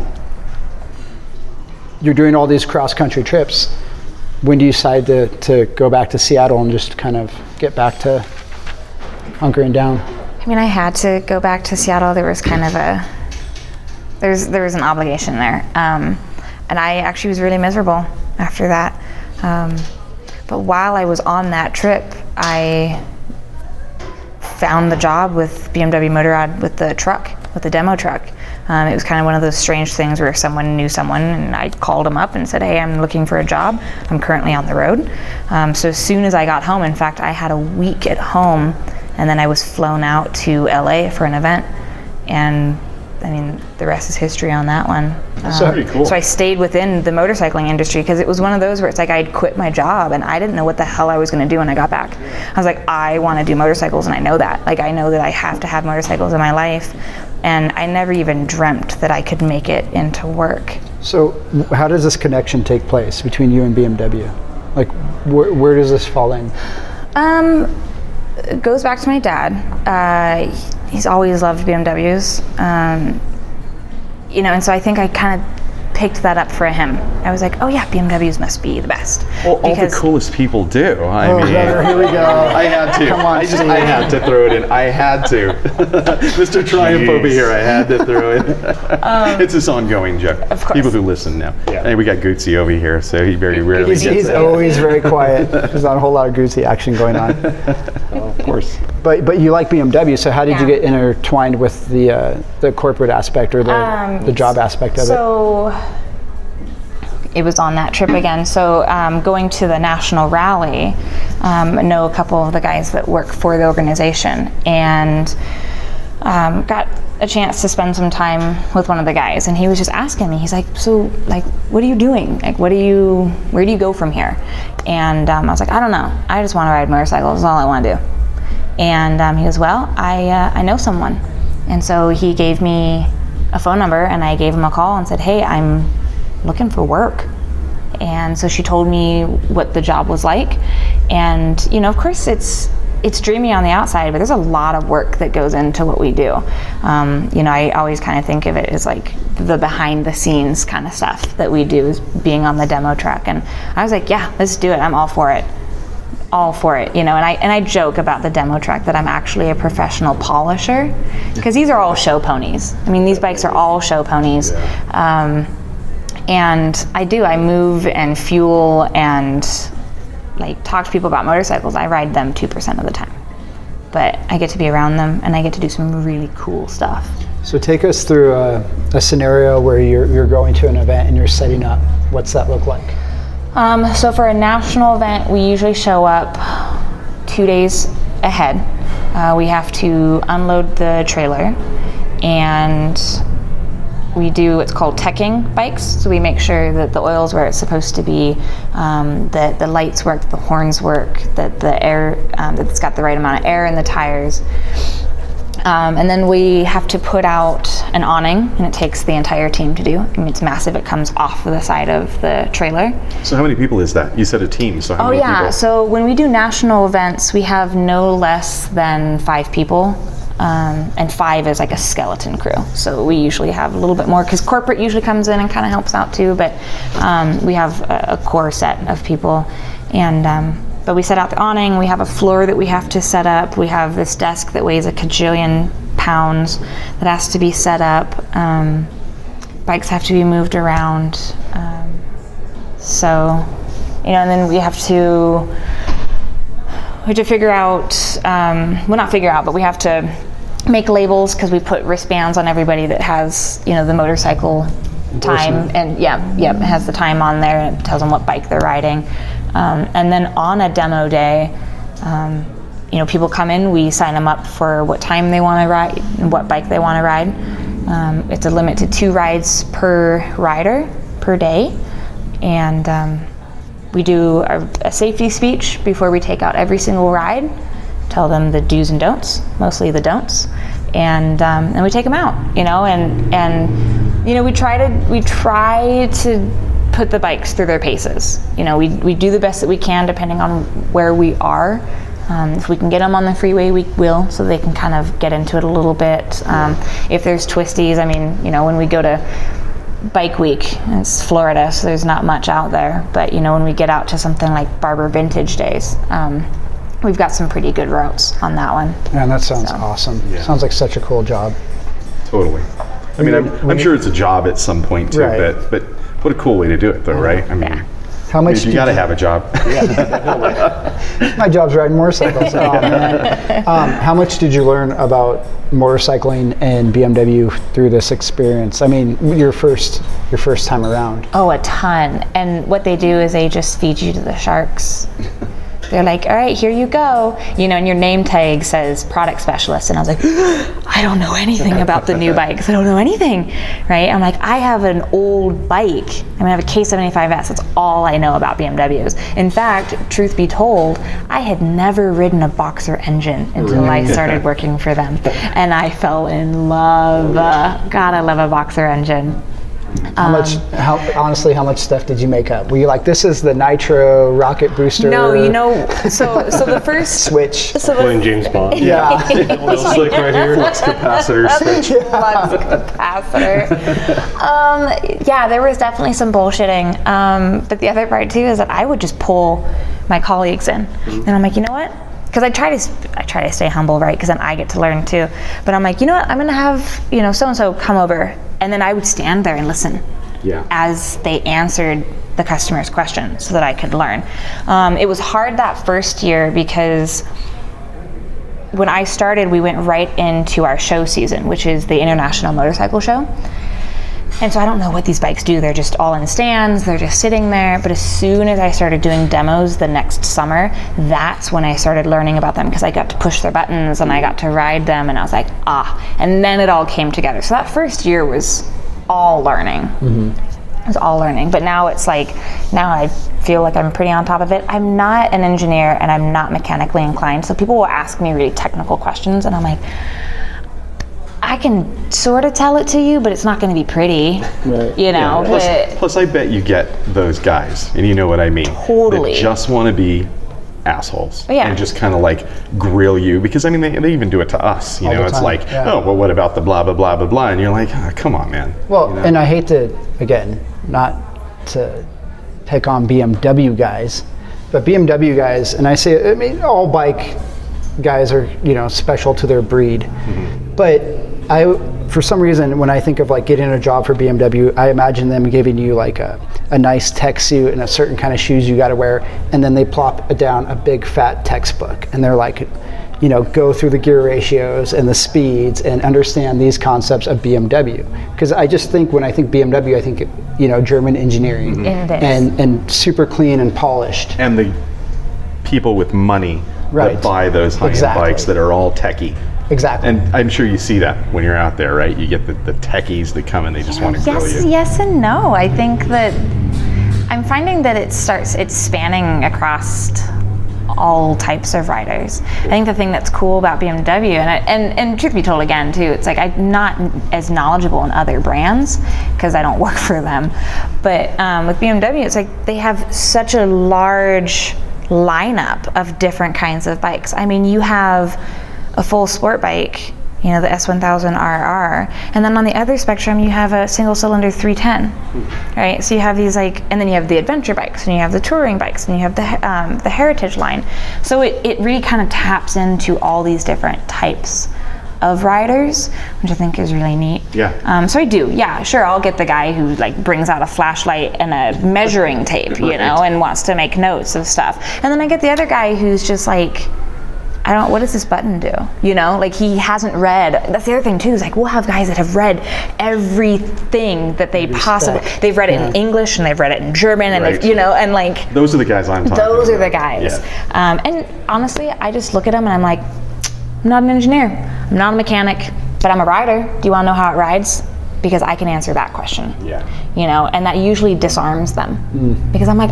You're doing all these cross country trips. When do you decide to go back to Seattle and just kind of get back to hunkering down? I mean, I had to go back to Seattle. There was kind of there was an obligation there. And I actually was really miserable after that. But while I was on that trip, I found the job with BMW Motorrad with the truck, with the demo truck. It was kind of one of those strange things where someone knew someone, and I called them up and said, hey, I'm looking for a job. I'm currently on the road. So as soon as I got home, in fact, I had a week at home, and then I was flown out to LA for an event. And I mean, the rest is history on that one. That's pretty cool. So I stayed within the motorcycling industry because it was one of those where it's like I'd quit my job and I didn't know what the hell I was going to do when I got back. I was like, I want to do motorcycles, and I know that. Like, I know that I have to have motorcycles in my life, and I never even dreamt that I could make it into work. So how does this connection take place between you and BMW? Like, where does this fall in? It goes back to my dad. He's always loved BMWs. And so I think I kind of picked that up for him. I was like, oh yeah, BMWs must be the best. Well, all the coolest people do. I mean, here we go. I had to. Come on, I had to throw it in. I had to. Mr. Triumph over here, I had to throw it. It's this ongoing joke. Of course. People who listen now. Yeah. And we got Gucci over here, so he very rarely gets He's it. always very quiet. There's not a whole lot of Gucci action going on. Of course. But you like BMW, so how did you Yeah. get intertwined with the corporate aspect or the job aspect of it? So it was on that trip again. So going to the national rally, I know a couple of the guys that work for the organization, and got a chance to spend some time with one of the guys, and he was just asking me, he's like, so like, what are you doing? Like, where do you go from here? And I was like, I don't know. I just want to ride motorcycles. That's all I want to do. And he goes, well, I know someone. And so he gave me a phone number, and I gave him a call and said, hey, I'm looking for work. And so she told me what the job was like. And, of course it's dreamy on the outside, but there's a lot of work that goes into what we do. I always kind of think of it as like the behind the scenes kind of stuff that we do, is being on the demo truck. And I was like, yeah, let's do it. I'm all for it. And I joke about the demo truck that I'm actually a professional polisher, because these are all show ponies. I mean, these bikes are all show ponies. And I move and fuel and like talk to people about motorcycles. I ride them 2% of the time, but I get to be around them and I get to do some really cool stuff. So take us through a scenario where you're going to an event and you're setting up. What's that look like? So for a national event, we usually show up 2 days ahead. We have to unload the trailer, and we do what's called teching bikes. So we make sure that the oil's where it's supposed to be, that the lights work, the horns work, that the air, that it's got the right amount of air in the tires. And then we have to put out an awning, and it takes the entire team to do. I mean, it's massive. It comes off of the side of the trailer. So how many people is that? You said a team, so how many people? So when we do national events, we have no less than 5 people. and 5 is like a skeleton crew. So we usually have a little bit more, because corporate usually comes in and kind of helps out too, but we have a core set of people. And but we set out the awning, we have a floor that we have to set up, we have this desk that weighs a kajillion pounds that has to be set up. Bikes have to be moved around. So, and then we have to figure out, well, not figure out, but we have to make labels, because we put wristbands on everybody that has, the motorcycle time, and it has the time on there, and it tells them what bike they're riding. And then on a demo day, people come in, we sign them up for what time they want to ride and what bike they want to ride. It's a limit to 2 rides per rider per day. And we do a safety speech before we take out every single ride, tell them the do's and don'ts, mostly the don'ts, and we take them out, and we try to put the bikes through their paces. We do the best that we can depending on where we are. If we can get them on the freeway, we will, so they can kind of get into it a little bit. If there's twisties, when we go to Bike Week, it's Florida, so there's not much out there. But when we get out to something like Barber Vintage Days, we've got some pretty good routes on that one. Man, that sounds awesome. Yeah. Sounds like such a cool job. Totally. I'm sure it's a job at some point too, right. but what a cool way to do it, though, right? How much you got to have a job. My job's riding motorcycles. Oh, man. How much did you learn about motorcycling and BMW through this experience? Your first time around. Oh, a ton. And what they do is they just feed you to the sharks. They're like, all right, here you go. And your name tag says product specialist. And I was like, I don't know anything about the new bikes. I don't know anything, right? I'm like, I have an old bike. I have a K75S. That's all I know about BMWs. In fact, truth be told, I had never ridden a Boxer engine until I started working for them. And I fell in love. God, I love a Boxer engine. How much stuff did you make up? Were you like, this is the nitro rocket booster? No, so the first switch. Playing James Bond. Yeah. Little slick right here. Flux capacitor switch. Flux capacitor. There was definitely some bullshitting. But the other part too is that I would just pull my colleagues in, and I'm like, you know what? Because I try to stay humble, right? Because then I get to learn too. But I'm like, you know what? I'm gonna have so and so come over, and then I would stand there and listen as they answered the customer's question, so that I could learn. It was hard that first year because when I started, we went right into our show season, which is the International Motorcycle Show. And so I don't know what these bikes do. They're just all in stands. They're just sitting there. But as soon as I started doing demos the next summer, that's when I started learning about them, because I got to push their buttons and I got to ride them, and I was like, and then it all came together. So that first year was all learning. It was all learning. But now it's like, now I feel like I'm pretty on top of it. I'm not an engineer and I'm not mechanically inclined. So people will ask me really technical questions, and I'm like, I can sort of tell it to you, but it's not going to be pretty, right. Plus, I bet you get those guys, and you know what I mean. Totally. That just want to be assholes and just kind of like grill you, because they even do it to us. It's time. like, oh, well, what about the blah blah blah blah blah? And you're like, come on, man. Well, and I hate to, again, not to pick on BMW guys, but BMW guys, and I say, all bike guys are special to their breed, but for some reason, when I think of like getting a job for BMW, I imagine them giving you like a nice tech suit and a certain kind of shoes you got to wear, and then they plop down a big fat textbook, and they're like, go through the gear ratios and the speeds and understand these concepts of BMW. Because I just think, when I think BMW, I think German engineering and super clean and polished. And the people with money that buy those high-end bikes that are all techie. Exactly. And I'm sure you see that when you're out there, right? You get the techies that come and they just want to grill you. Yes and no. I think that I'm finding that it's spanning across all types of riders. I think the thing that's cool about BMW, and truth be told again too, it's like I'm not as knowledgeable in other brands because I don't work for them. But with BMW, it's like they have such a large lineup of different kinds of bikes. You have a full sport bike, you know, the S1000RR. And then on the other spectrum, you have a single cylinder 310, right? So you have these like, and then you have the adventure bikes, and you have the touring bikes, and you have the heritage line. So it really kind of taps into all these different types of riders, which I think is really neat. Yeah. So I do, yeah, sure, I'll get the guy who like brings out a flashlight and a measuring tape, you know, and wants to make notes of stuff. And then I get the other guy who's just like, what does this button do? You know, like he hasn't read. That's the other thing too, is like we'll have guys that have read everything that they possibly, they've read it in English and they've read it in German and they've, you know, and like. Those are the guys I'm talking about. Those are the guys. Yeah. And honestly, I just look at them and I'm like, I'm not an engineer, I'm not a mechanic, but I'm a rider. Do you want to know how it rides? Because I can answer that question. Yeah. You know, and that usually disarms them. Because I'm like,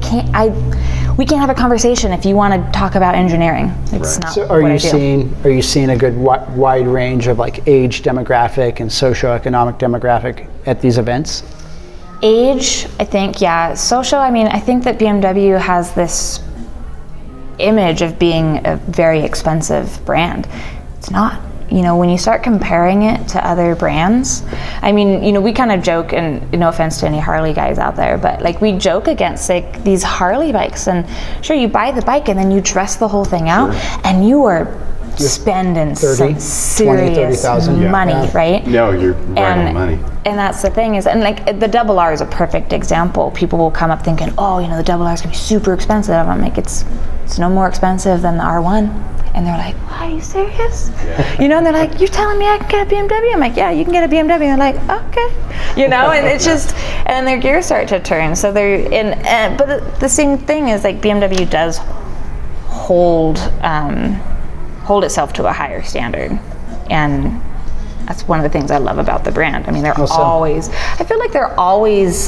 we can't have a conversation if you want to talk about engineering. It's not So are what I you do. seeing a good wide range of like age demographic and socioeconomic demographic at these events? Age, I think, yeah. Social, I mean, I think that BMW has this image of being a very expensive brand. It's not. You know, when you start comparing it to other brands, I mean, you know, we kind of joke, and no offense to any Harley guys out there, but like we joke against like these Harley bikes, and sure, you buy the bike and then you dress the whole thing out, and you are spending some serious 30,000 money, right? No, you're right on the money. And that's the thing is, and like the Double R is a perfect example. People will come up thinking, oh, you know, the Double R is gonna be super expensive. I'm like, it's no more expensive than the R1. And they're like, are you serious? Yeah. You know, and they're like, you're telling me I can get a BMW? I'm like, yeah, you can get a BMW. And they're like, okay. You know, and it's just, and their gears start to turn. So they're in, but the same thing is like BMW does hold itself to a higher standard. And that's one of the things I love about the brand. I mean, they're always, I feel like they're always,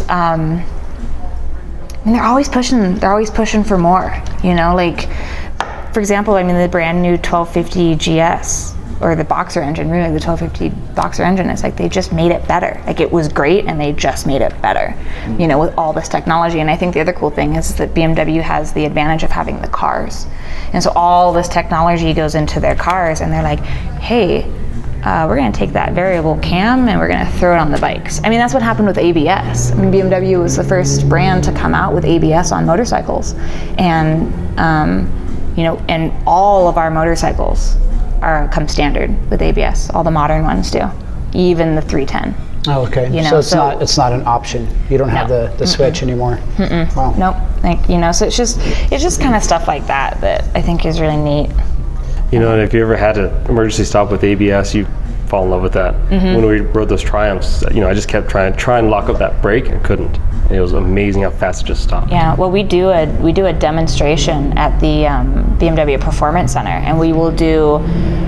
they're always pushing for more, you know, like, for example, I mean, the brand new 1250 GS, or the Boxer engine, really the 1250 Boxer engine, it's like they just made it better. Like it was great and they just made it better, you know, with all this technology. And I think the other cool thing is that BMW has the advantage of having the cars. And so all this technology goes into their cars and they're like, hey, we're gonna take that variable cam and we're gonna throw it on the bikes. I mean, that's what happened with ABS. I mean, BMW was the first brand to come out with ABS on motorcycles. And, you know, and all of our motorcycles come standard with ABS. All the modern ones do, even the 310. Oh, okay. You know, so it's not an option. You don't have the switch anymore. Wow. Nope. Like, you know, so it's just kind of stuff like that I think is really neat. You know, and if you ever had an emergency stop with ABS, you fall in love with that. When we rode those Triumphs, you know, I just kept trying to lock up that brake and couldn't. It was amazing how fast it just stopped. Yeah, well, we do a demonstration at the BMW Performance Center, and we will do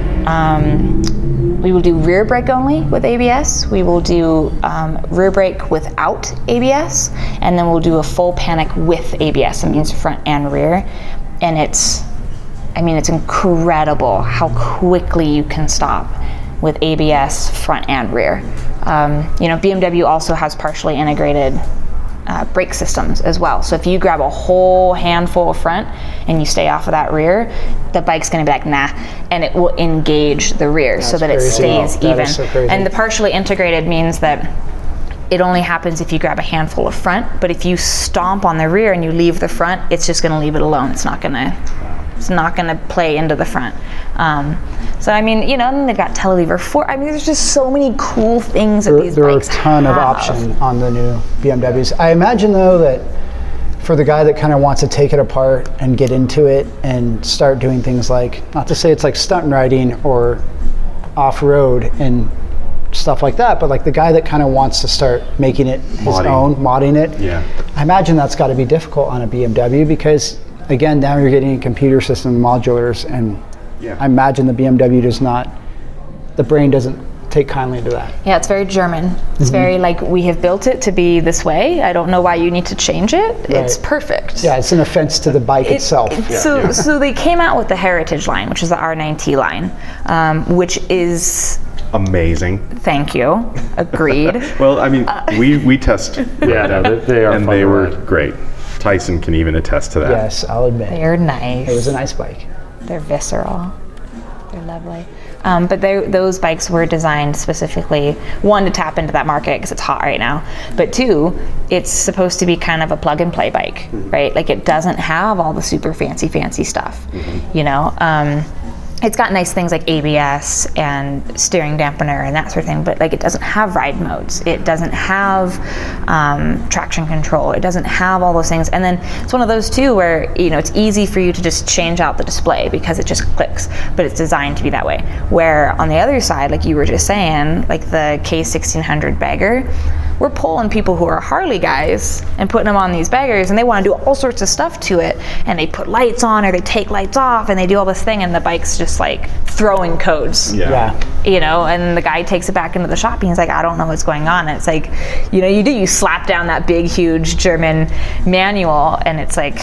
rear brake only with ABS. We will do rear brake without ABS, and then we'll do a full panic with ABS. It means front and rear, and it's incredible how quickly you can stop with ABS front and rear. You know, BMW also has partially integrated brake systems as well. So if you grab a whole handful of front and you stay off of that rear, the bike's gonna be like, nah, and it will engage the rear so that it stays even. And the partially integrated means that it only happens if you grab a handful of front, but if you stomp on the rear and you leave the front, it's just gonna leave it alone. It's not gonna play into the front. So I mean, you know, and they've got Telelever 4. I mean, there's just so many cool things that these bikes have. There are a ton of options on the new BMWs. I imagine though that for the guy that kind of wants to take it apart and get into it and start doing things like, not to say it's like stunt riding or off-road and stuff like that, but like the guy that kind of wants to start making it his own, modding it. Yeah. I imagine that's got to be difficult on a BMW because, again, now you're getting a computer system modulars, and I imagine the BMW the brain doesn't take kindly to that. Yeah, it's very German. It's very like, we have built it to be this way. I don't know why you need to change it. Right. It's perfect. Yeah, it's an offense to the bike itself. So they came out with the Heritage line, which is the R9T line, which is amazing. Thank you. Agreed. Well, I mean, we test. They are, and they were great. Tyson can even attest to that. Yes, I'll admit. They're nice. It was a nice bike. They're visceral. They're lovely. But those bikes were designed specifically, one, to tap into that market because it's hot right now, but two, it's supposed to be kind of a plug and play bike, right? Like it doesn't have all the super fancy stuff, you know? It's got nice things like ABS and steering dampener and that sort of thing, but like it doesn't have ride modes. It doesn't have traction control. It doesn't have all those things. And then it's one of those too where, you know, it's easy for you to just change out the display because it just clicks, but it's designed to be that way. Where on the other side, like you were just saying, like the K1600 bagger, we're pulling people who are Harley guys and putting them on these baggers, and they want to do all sorts of stuff to it, and they put lights on or they take lights off and they do all this thing, and the bike's just like throwing codes. Yeah. You know, and the guy takes it back into the shop and he's like, I don't know what's going on. And it's like, you know, you slap down that big, huge German manual, and it's like,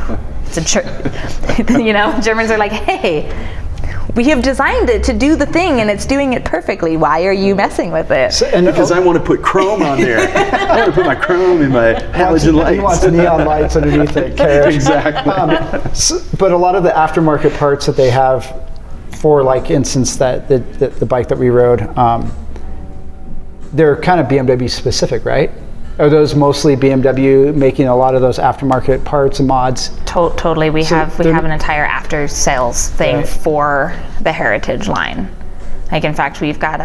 you know, Germans are like, hey, we have designed it to do the thing and it's doing it perfectly. Why are you messing with it? Because I want to put chrome on there. I want to put my chrome in my halogen lights. He wants neon lights underneath it. Exactly. But a lot of the aftermarket parts that they have, for like instance that the bike that we rode, they're kind of BMW specific, right? Are those mostly BMW making a lot of those aftermarket parts and mods? Totally. We have an entire after sales thing for the Heritage line. Like in fact, we've got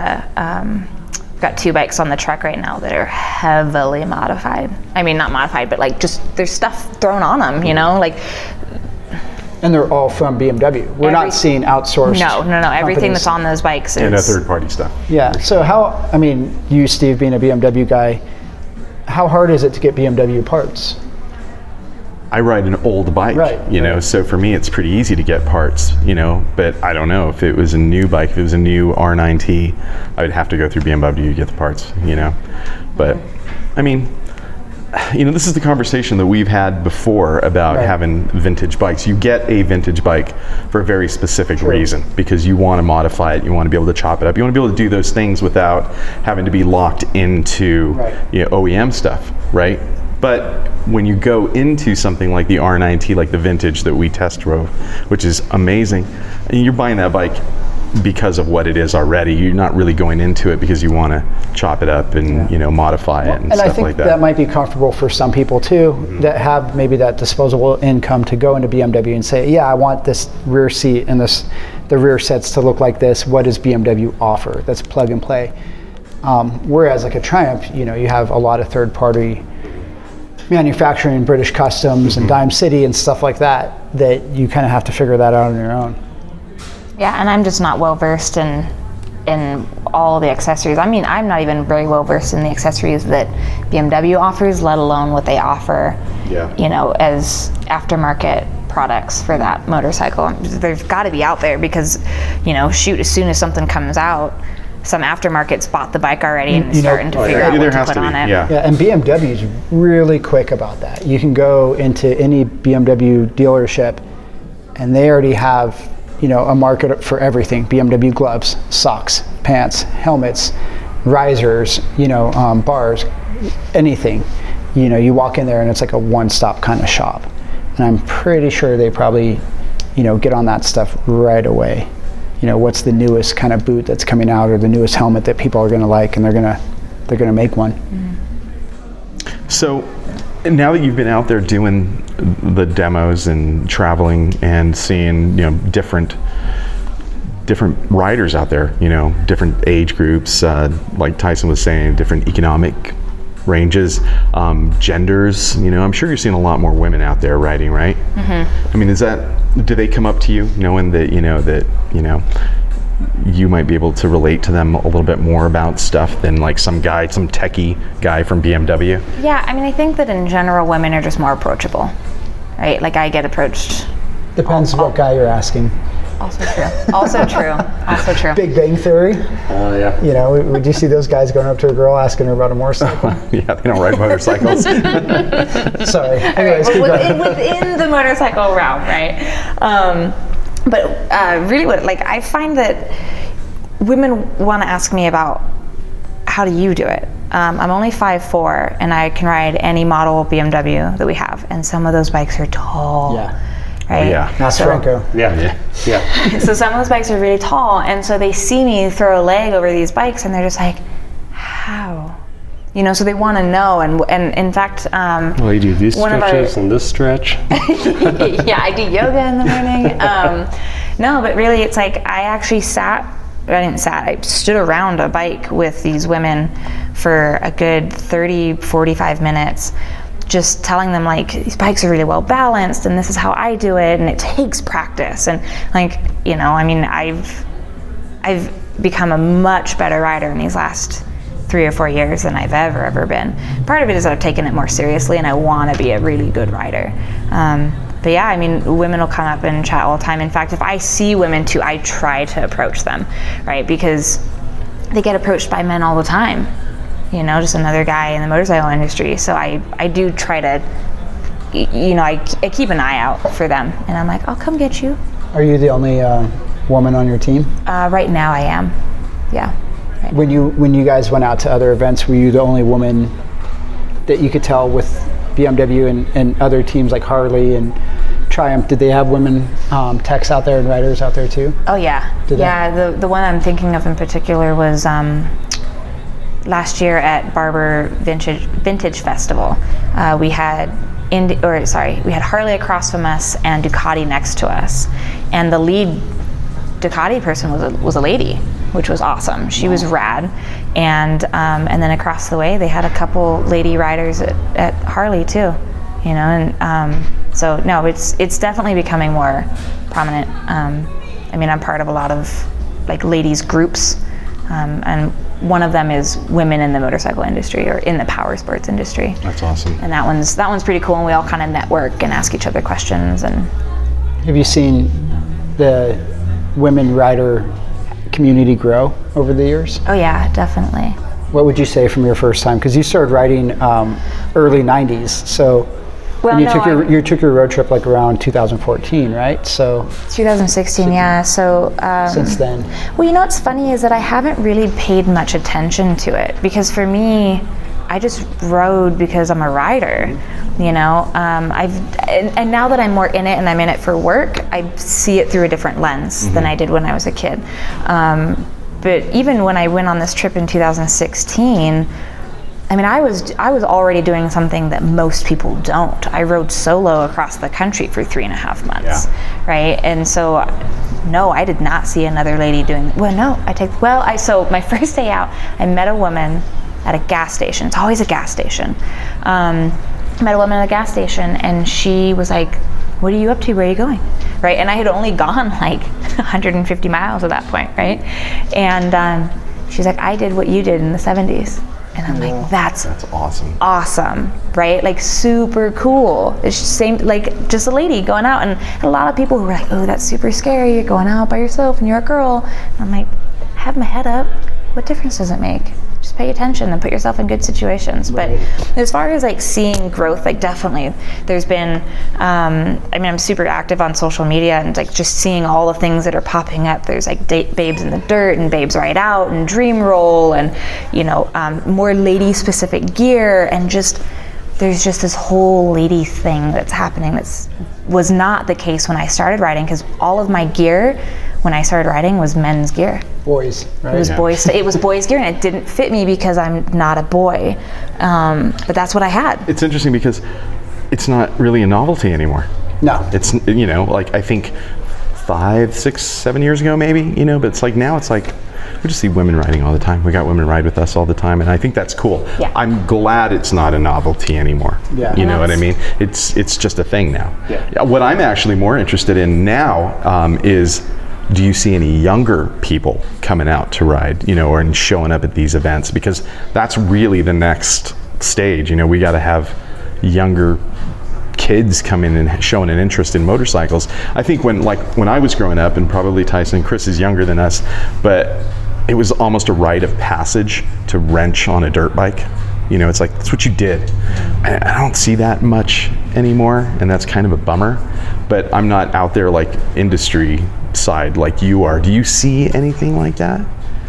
got 2 bikes on the truck right now that are heavily modified. I mean, not modified, but like just there's stuff thrown on them, you know, like. And they're all from BMW. We're not seeing outsourced. No. Everything that's on those bikes is. And third-party stuff. Yeah. So you, Steve, being a BMW guy, how hard is it to get BMW parts? I ride an old bike, you know, so for me it's pretty easy to get parts, you know, but I don't know if it was a new bike, if it was a new R9T, I would have to go through BMW to get the parts, you know. But I mean, you know, this is the conversation that we've had before about having vintage bikes. You get a vintage bike for a very specific reason, because you want to modify it, you want to be able to chop it up, you want to be able to do those things without having to be locked into you know, OEM stuff, right? But when you go into something like the R9T, like the vintage that we test drove, which is amazing, and you're buying that bike because of what it is already. You're not really going into it because you want to chop it up and you know, modify it and stuff like that. And I think that might be comfortable for some people too, that have maybe that disposable income to go into BMW and say, yeah, I want this rear seat and the rear sets to look like this. What does BMW offer? That's plug and play. Whereas like a Triumph, you know, you have a lot of third-party manufacturing, British Customs and Dime City and stuff like that you kind of have to figure that out on your own. Yeah, and I'm just not well versed in all the accessories. I mean, I'm not even very well versed in the accessories that BMW offers, let alone what they offer, you know, as aftermarket products for that motorcycle. They've got to be out there because, you know, shoot, as soon as something comes out, some aftermarket's bought the bike already and starting to figure out what to put on it. Yeah, and BMW is really quick about that. You can go into any BMW dealership and they already have, you know, a market for everything. BMW gloves, socks, pants, helmets, risers, you know, bars, anything. You know, you walk in there and it's like a one-stop kind of shop. And I'm pretty sure they probably, you know, get on that stuff right away. You know, what's the newest kind of boot that's coming out or the newest helmet that people are going to like, and they're going to make one. So now that you've been out there doing the demos and traveling and seeing, you know, different riders out there, you know, different age groups, like Tyson was saying, different economic ranges, genders, you know, I'm sure you're seeing a lot more women out there riding, right? I mean, do they come up to you knowing that you might be able to relate to them a little bit more about stuff than like some techie guy from BMW? Yeah, I mean, I think that in general, women are just more approachable, right? Like I get approached. Depends what guy you're asking. Also true. Big Bang Theory. Yeah. You know, would you see those guys going up to a girl asking her about a motorcycle? Yeah, they don't ride motorcycles. Sorry. Anyways, keep going. Within the motorcycle realm, right? But really, I find that women want to ask me about how do you do it. I'm only 5'4", and I can ride any model BMW that we have, and some of those bikes are tall. Yeah. right? Masterenko. Yeah. So some of those bikes are really tall, and so they see me throw a leg over these bikes, and they're just like, how? You know, so they want to know, and in fact, Well, you do these stretches and this stretch. yeah, I do yoga in the morning. No, but really, it's like I stood around a bike with these women for a good 30, 45 minutes, just telling them like, these bikes are really well balanced, and this is how I do it, and it takes practice. And like, you know, I mean, I've become a much better rider in these last 3 or 4 years than I've ever been. Part of it is that I've taken it more seriously, and I want to be a really good rider. But yeah, I mean, women will come up and chat all the time. In fact, if I see women too, I try to approach them, right? Because they get approached by men all the time. You know, just another guy in the motorcycle industry. So I do try to, you know, I keep an eye out for them, and I'm like, I'll come get you. Are you the only woman on your team? Right now I am, yeah. Right. When you guys went out to other events, were you the only woman that you could tell with BMW and other teams like Harley and Triumph? Did they have women techs out there and riders out there too? Oh yeah, the one I'm thinking of in particular was last year at Barber Vintage Festival. We had Harley across from us and Ducati next to us, and the lead Ducati person was a lady, which was awesome. She was rad, and then across the way they had a couple lady riders at Harley too, you know, and so no, it's definitely becoming more prominent. I mean, I'm part of a lot of like ladies groups, and one of them is women in the motorcycle industry or in the power sports industry. That's awesome. And that one's pretty cool, and we all kind of network and ask each other questions. And have you seen the women rider community grow over the years? Oh yeah, definitely. What would you say from your first time? Because you started riding early 90s, so well, and you took your road trip like around 2014, right? So 2016, yeah. So since then, well, you know what's funny is that I haven't really paid much attention to it, because for me, I just rode because I'm a rider. You know, and now that I'm more in it and I'm in it for work, I see it through a different lens than I did when I was a kid. But even when I went on this trip in 2016, I mean, I was already doing something that most people don't. I rode solo across the country for 3.5 months, right? And so, no, I did not see another lady doing. So my first day out, I met a woman at a gas station. It's always a gas station. Met a woman at a gas station, and she was like, what are you up to? Where are you going? Right? And I had only gone like 150 miles at that point, right? And she's like, I did what you did in the 70s. And I'm like, that's awesome. Awesome, right? Like super cool. It's same, like just a lady going out, and a lot of people who were like, oh, that's super scary. You're going out by yourself and you're a girl. And I'm like, have my head up. What difference does it make? Just pay attention and put yourself in good situations. Right. But as far as like seeing growth, like definitely there's been, I mean, I'm super active on social media, and like just seeing all the things that are popping up. There's like Babes in the Dirt and Babes Ride Out and Dream Roll, and, you know, more lady specific gear, and just, there's just this whole lady thing that's happening was not the case when I started riding, because all of my gear when I started riding was men's gear. Boys, right? It was boys. It was boys gear, and it didn't fit me because I'm not a boy. But that's what I had. It's interesting because it's not really a novelty anymore. No. It's, you know, like I think 5, 6, 7 years ago maybe, you know, but it's like now it's like we just see women riding all the time. We got women ride with us all the time, and I think that's cool. Yeah. I'm glad it's not a novelty anymore. Yeah. You know what I mean? It's just a thing now. Yeah. What I'm actually more interested in now is, do you see any younger people coming out to ride, you know, or showing up at these events? Because that's really the next stage. You know, we got to have younger kids come in and showing an interest in motorcycles. I think when I was growing up, and probably Tyson, Chris is younger than us, but it was almost a rite of passage to wrench on a dirt bike. You know, it's like, that's what you did. I don't see that much anymore, and that's kind of a bummer. But I'm not out there like industry side like you are. Do you see anything like that?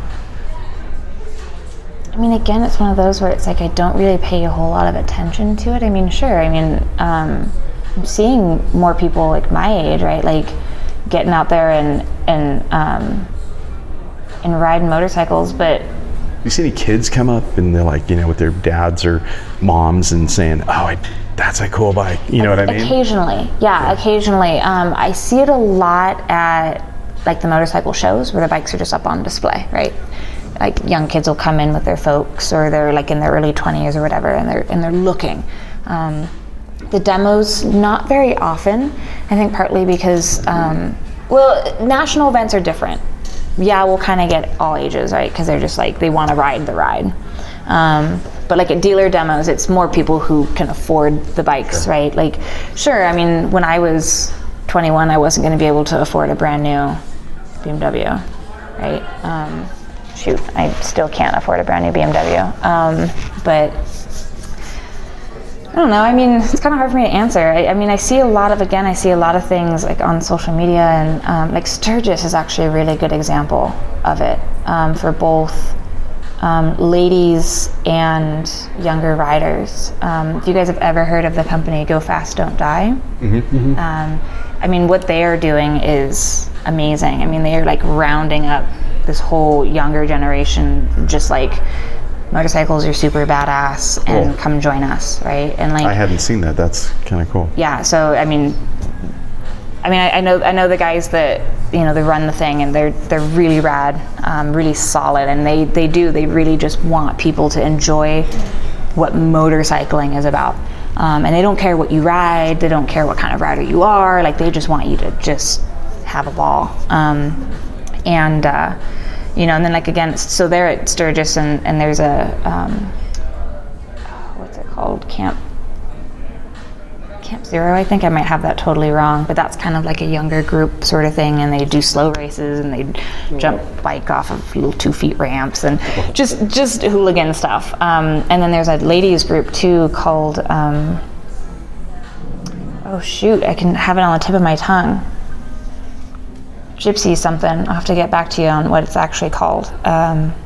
I mean, again, it's one of those where it's like I don't really pay a whole lot of attention to it. I mean, sure. I mean, I'm seeing more people like my age, right? Like getting out there and riding motorcycles. But you see any kids come up and they're like, with their dads or moms and saying, "Oh, that's a cool bike." You know what I mean? Occasionally, yeah. Occasionally. I see it a lot at like the motorcycle shows where the bikes are just up on display, right? Like young kids will come in with their folks, or they're like in their early 20s or whatever, and they're looking. The demos, not very often. I think partly because, national events are different. Yeah, we'll kind of get all ages, right? Because they're just like, they want to ride the ride. But like at dealer demos, it's more people who can afford the bikes, right? Like, sure, I mean, when I was 21, I wasn't going to be able to afford a brand new BMW, right? Shoot, I still can't afford a brand new BMW. But I don't know. I mean, it's kind of hard for me to answer. I mean, I see a lot of things like on social media, and like Sturgis is actually a really good example of it for both ladies and younger riders. If you guys have ever heard of the company Go Fast, Don't Die, I mean, what they are doing is amazing. I mean, they are like rounding up this whole younger generation, just like, motorcycles are super badass and come join us, right? And like, I hadn't seen that. That's kind of cool. Yeah. So I know the guys that they run the thing, and they're really rad, really solid, and they really just want people to enjoy what motorcycling is about. And they don't care what you ride, they don't care what kind of rider you are, like they just want you to just have a ball. And then like again, so they're at Sturgis, and there's a what's it called, Camp Zero, I think. I might have that totally wrong, but that's kind of like a younger group sort of thing, and they do slow races, and they jump bike off of little 2 feet ramps, and just hooligan stuff. And then there's a ladies group too called oh shoot, I can have it on the tip of my tongue. Gypsy something. I'll have to get back to you on what it's actually called. But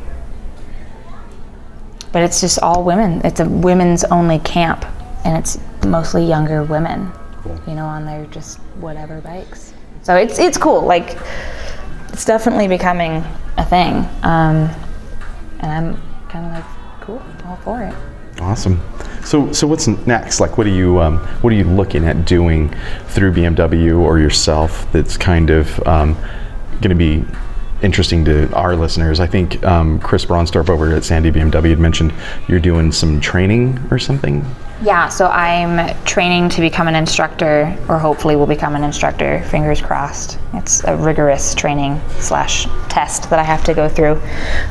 it's just all women. It's a women's only camp, and it's mostly younger women, on their just whatever bikes. So it's cool. Like, it's definitely becoming a thing. And I'm kind of like, cool, all for it. Awesome. So what's next? Like, what are you looking at doing through BMW or yourself that's kind of going to be interesting to our listeners? I think Chris Bronstorp over at Sandy BMW had mentioned you're doing some training or something. Yeah, so I'm training to become an instructor, or hopefully will become an instructor, fingers crossed. It's a rigorous training / test that I have to go through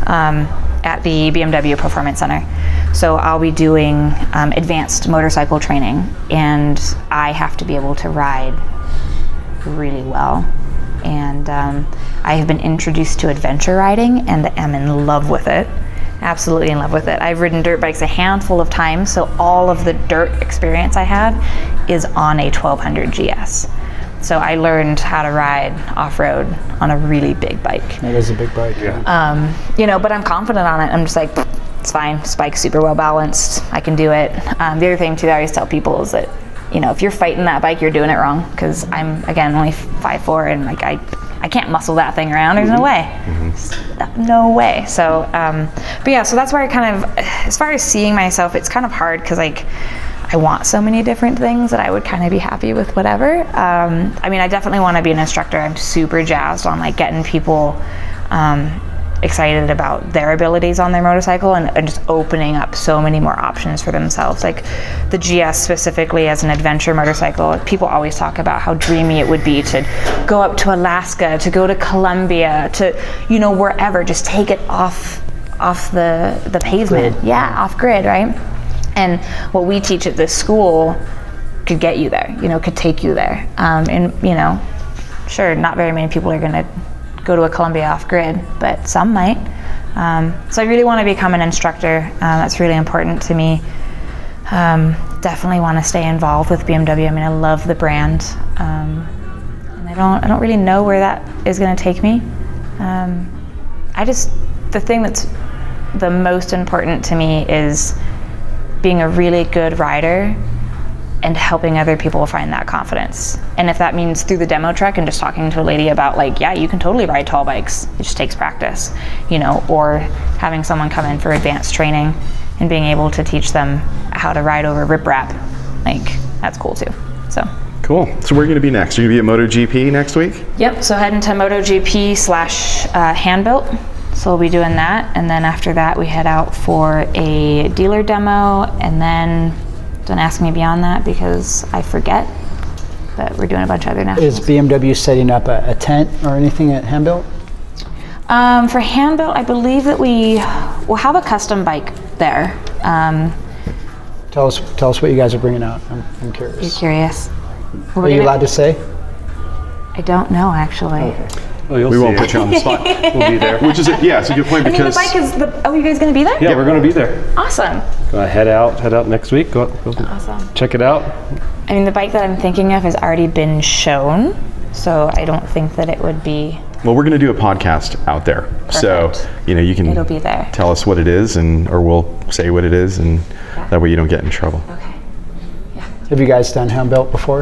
at the BMW Performance Center. So I'll be doing advanced motorcycle training, and I have to be able to ride really well. And I have been introduced to adventure riding, and am in love with it. Absolutely in love with it. I've ridden dirt bikes a handful of times, so all of the dirt experience I have is on a 1200 GS. So I learned how to ride off-road on a really big bike. That is a big bike, yeah. But I'm confident on it. I'm just like, it's fine. This bike's super well balanced. I can do it. The other thing too that I always tell people is that, if you're fighting that bike, you're doing it wrong. Because I'm, again, only 5'4", and like I can't muscle that thing around. There's no way. No way. So, but yeah, so that's where I kind of, as far as seeing myself, it's kind of hard because like I want so many different things that I would kind of be happy with whatever. I definitely want to be an instructor. I'm super jazzed on like getting people excited about their abilities on their motorcycle, and just opening up so many more options for themselves. Like the GS specifically as an adventure motorcycle, people always talk about how dreamy it would be to go up to Alaska, to go to Colombia, to wherever, just take it off the pavement. Yeah, off grid, right? And what we teach at this school could get you there, could take you there. Sure, not very many people are going to go to a Columbia off-grid, but some might. So I really want to become an instructor. That's really important to me. Definitely want to stay involved with BMW. I love the brand, and I don't really know where that is going to take me. The thing that's the most important to me is being a really good rider and helping other people find that confidence. And if that means through the demo truck and just talking to a lady about like, yeah, you can totally ride tall bikes. It just takes practice, you know, or having someone come in for advanced training and being able to teach them how to ride over riprap, like that's cool too. So. Cool. So where are you going to be next? You're going to be at MotoGP next week? Yep. So heading to MotoGP / hand built. So we'll be doing that, and then after that we head out for a dealer demo, and then don't ask me beyond that because I forget. But we're doing a bunch of other nationals. Is BMW setting up a tent or anything at Handbuilt? For Handbuilt, I believe that we will have a custom bike there. Tell us what you guys are bringing out. I'm curious. You're curious. Are you allowed to say? I don't know actually. Okay. Oh, we won't put you on the spot. We'll be there. Which is, it's a good point because... I mean, the bike is you guys going to be there? Yeah, we're going to be there. Awesome. Gonna head out next week. Go awesome. Check it out. I mean, the bike that I'm thinking of has already been shown, so I don't think that it would be... Well, we're going to do a podcast out there. Perfect. So, you can It'll be there. tell us what it is, or we'll say what it is, and that way you don't get in trouble. Okay. Yeah. Have you guys done Handbuilt before?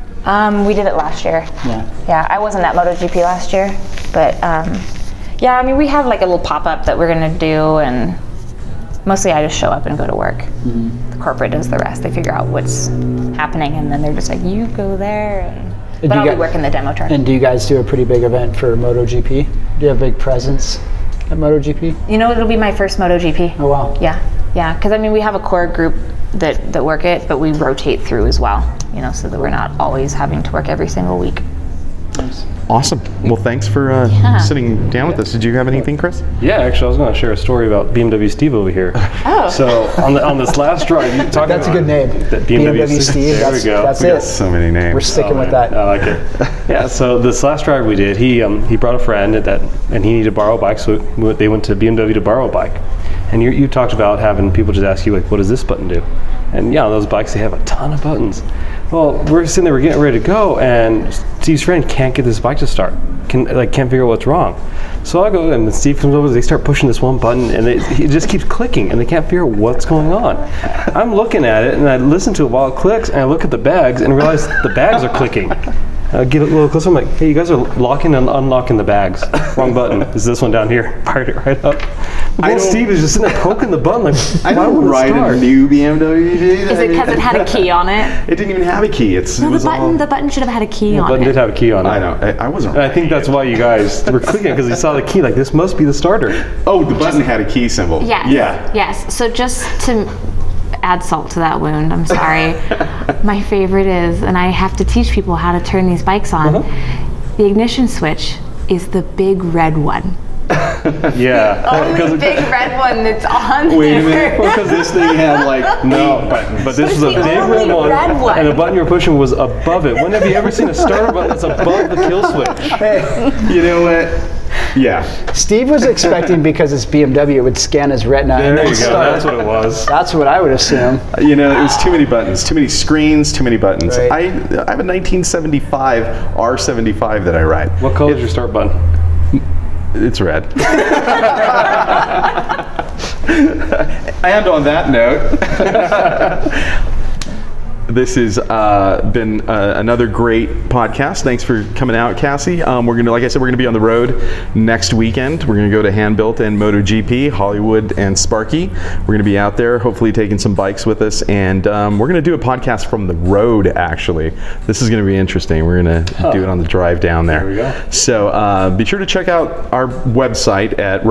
We did it last year. Yeah. Yeah, I wasn't at MotoGP last year, but yeah, I mean, we have like a little pop-up that we're gonna do, and mostly I just show up and go to work. Mm-hmm. The corporate does the rest. They figure out what's happening, and then they're just like, you go there, but I'll be working the demo truck. And do you guys do a pretty big event for MotoGP? Do you have a big presence at MotoGP? You know, it'll be my first MotoGP. Oh, wow. Yeah, because I mean, we have a core group that work it, but we rotate through as well, so that we're not always having to work every single week. Nice. Awesome. Well, thanks for sitting down with us. Did you have anything, Chris? Yeah, actually, I was going to share a story about BMW Steve over here. Oh. So on this last drive, you talking That's a good name. BMW Steve. There we go. That's We it. got so many names. We're sticking with that. I like it. Yeah. So this last drive we did, he brought a friend and he needed to borrow a bike, so they went to BMW to borrow a bike. And you talked about having people just ask you, like, what does this button do? And yeah, on those bikes, they have a ton of buttons. Well, we're sitting there, we're getting ready to go, and Steve's friend can't get this bike to start. Can't figure out what's wrong. So I go, and then Steve comes over, they start pushing this one button, and it just keeps clicking, and they can't figure out what's going on. I'm looking at it, and I listen to it while it clicks, and I look at the bags, and realize the bags are clicking. I get a little closer, I'm like, hey, you guys are locking and unlocking the bags. Wrong button. Is this one down here? Fired it right up. Steve is just sitting there poking the button like, I don't ride a new BMW. Is it because it had a key on it? It didn't even have a key. The button should have had a key on it. The button did have a key on it. I know. I wasn't. And I think that's why you guys were clicking, because you saw the key, like, this must be the starter. Oh, the button had a key symbol. Yes. Yeah. Yes. So just to add salt to that wound, I'm sorry. My favorite is, and I have to teach people how to turn these bikes on, the ignition switch is the big red one. Yeah. Only big red one that's on Wait a there. minute. Because this thing had like but this was a the big only red one. and the button you were pushing was above it. When have you ever seen a starter button that's above the kill switch? Hey, you know what? Yeah. Steve was expecting, because it's BMW, it would scan his retina and There then you go. start. That's what it was. That's what I would assume. You know, it was too many buttons, too many screens, too many buttons. Right. I have a 1975 R75 that I ride. What color is your start button? It's red. And on that note, this has been another great podcast. Thanks for coming out, Cassie. We're gonna, like I said, we're gonna be on the road next weekend. We're gonna go to Handbuilt and MotoGP, Hollywood and Sparky. We're gonna be out there, hopefully taking some bikes with us, and we're gonna do a podcast from the road. Actually, this is gonna be interesting. We're gonna do it on the drive down there. There we go. So be sure to check out our website at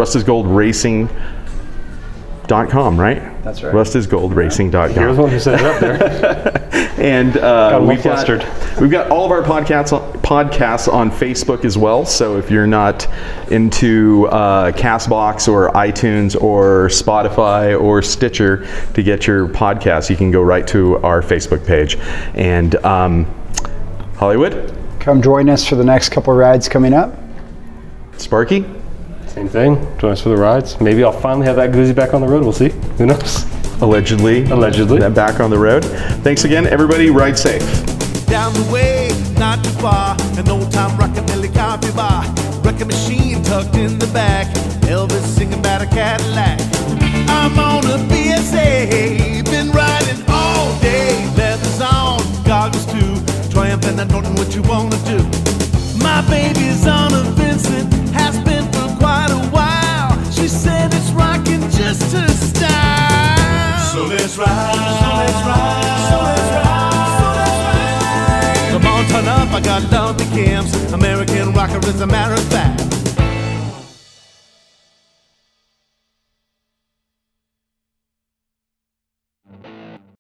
rustisgoldracing.com, right? That's right. rustisgoldracing.com. You're the one who set it up there. And we've flustered. got all of our podcasts on Facebook as well. So if you're not into Castbox or iTunes or Spotify or Stitcher to get your podcast, you can go right to our Facebook page. And Hollywood, Come join us for the next couple of rides coming up. Sparky, Same thing. Join us for the rides. Maybe I'll finally have that Guzzi back on the road. We'll see. Who knows? allegedly back on the road. Thanks again, everybody. Ride safe. Down the way, not too far, an old-time rockabilly coffee bar. Wrecking machine tucked in the back, Elvis singing about a Cadillac. I'm on a BSA, been riding all day, leathers on. and what you wanna do. My baby's on a Vincent, has been for quite a while. She said it's rocking just her style. So let's ride, so let's ride, so let's ride, so let's ride. Come on, turn up, I got lovely Kims. American rocker as a matter of fact.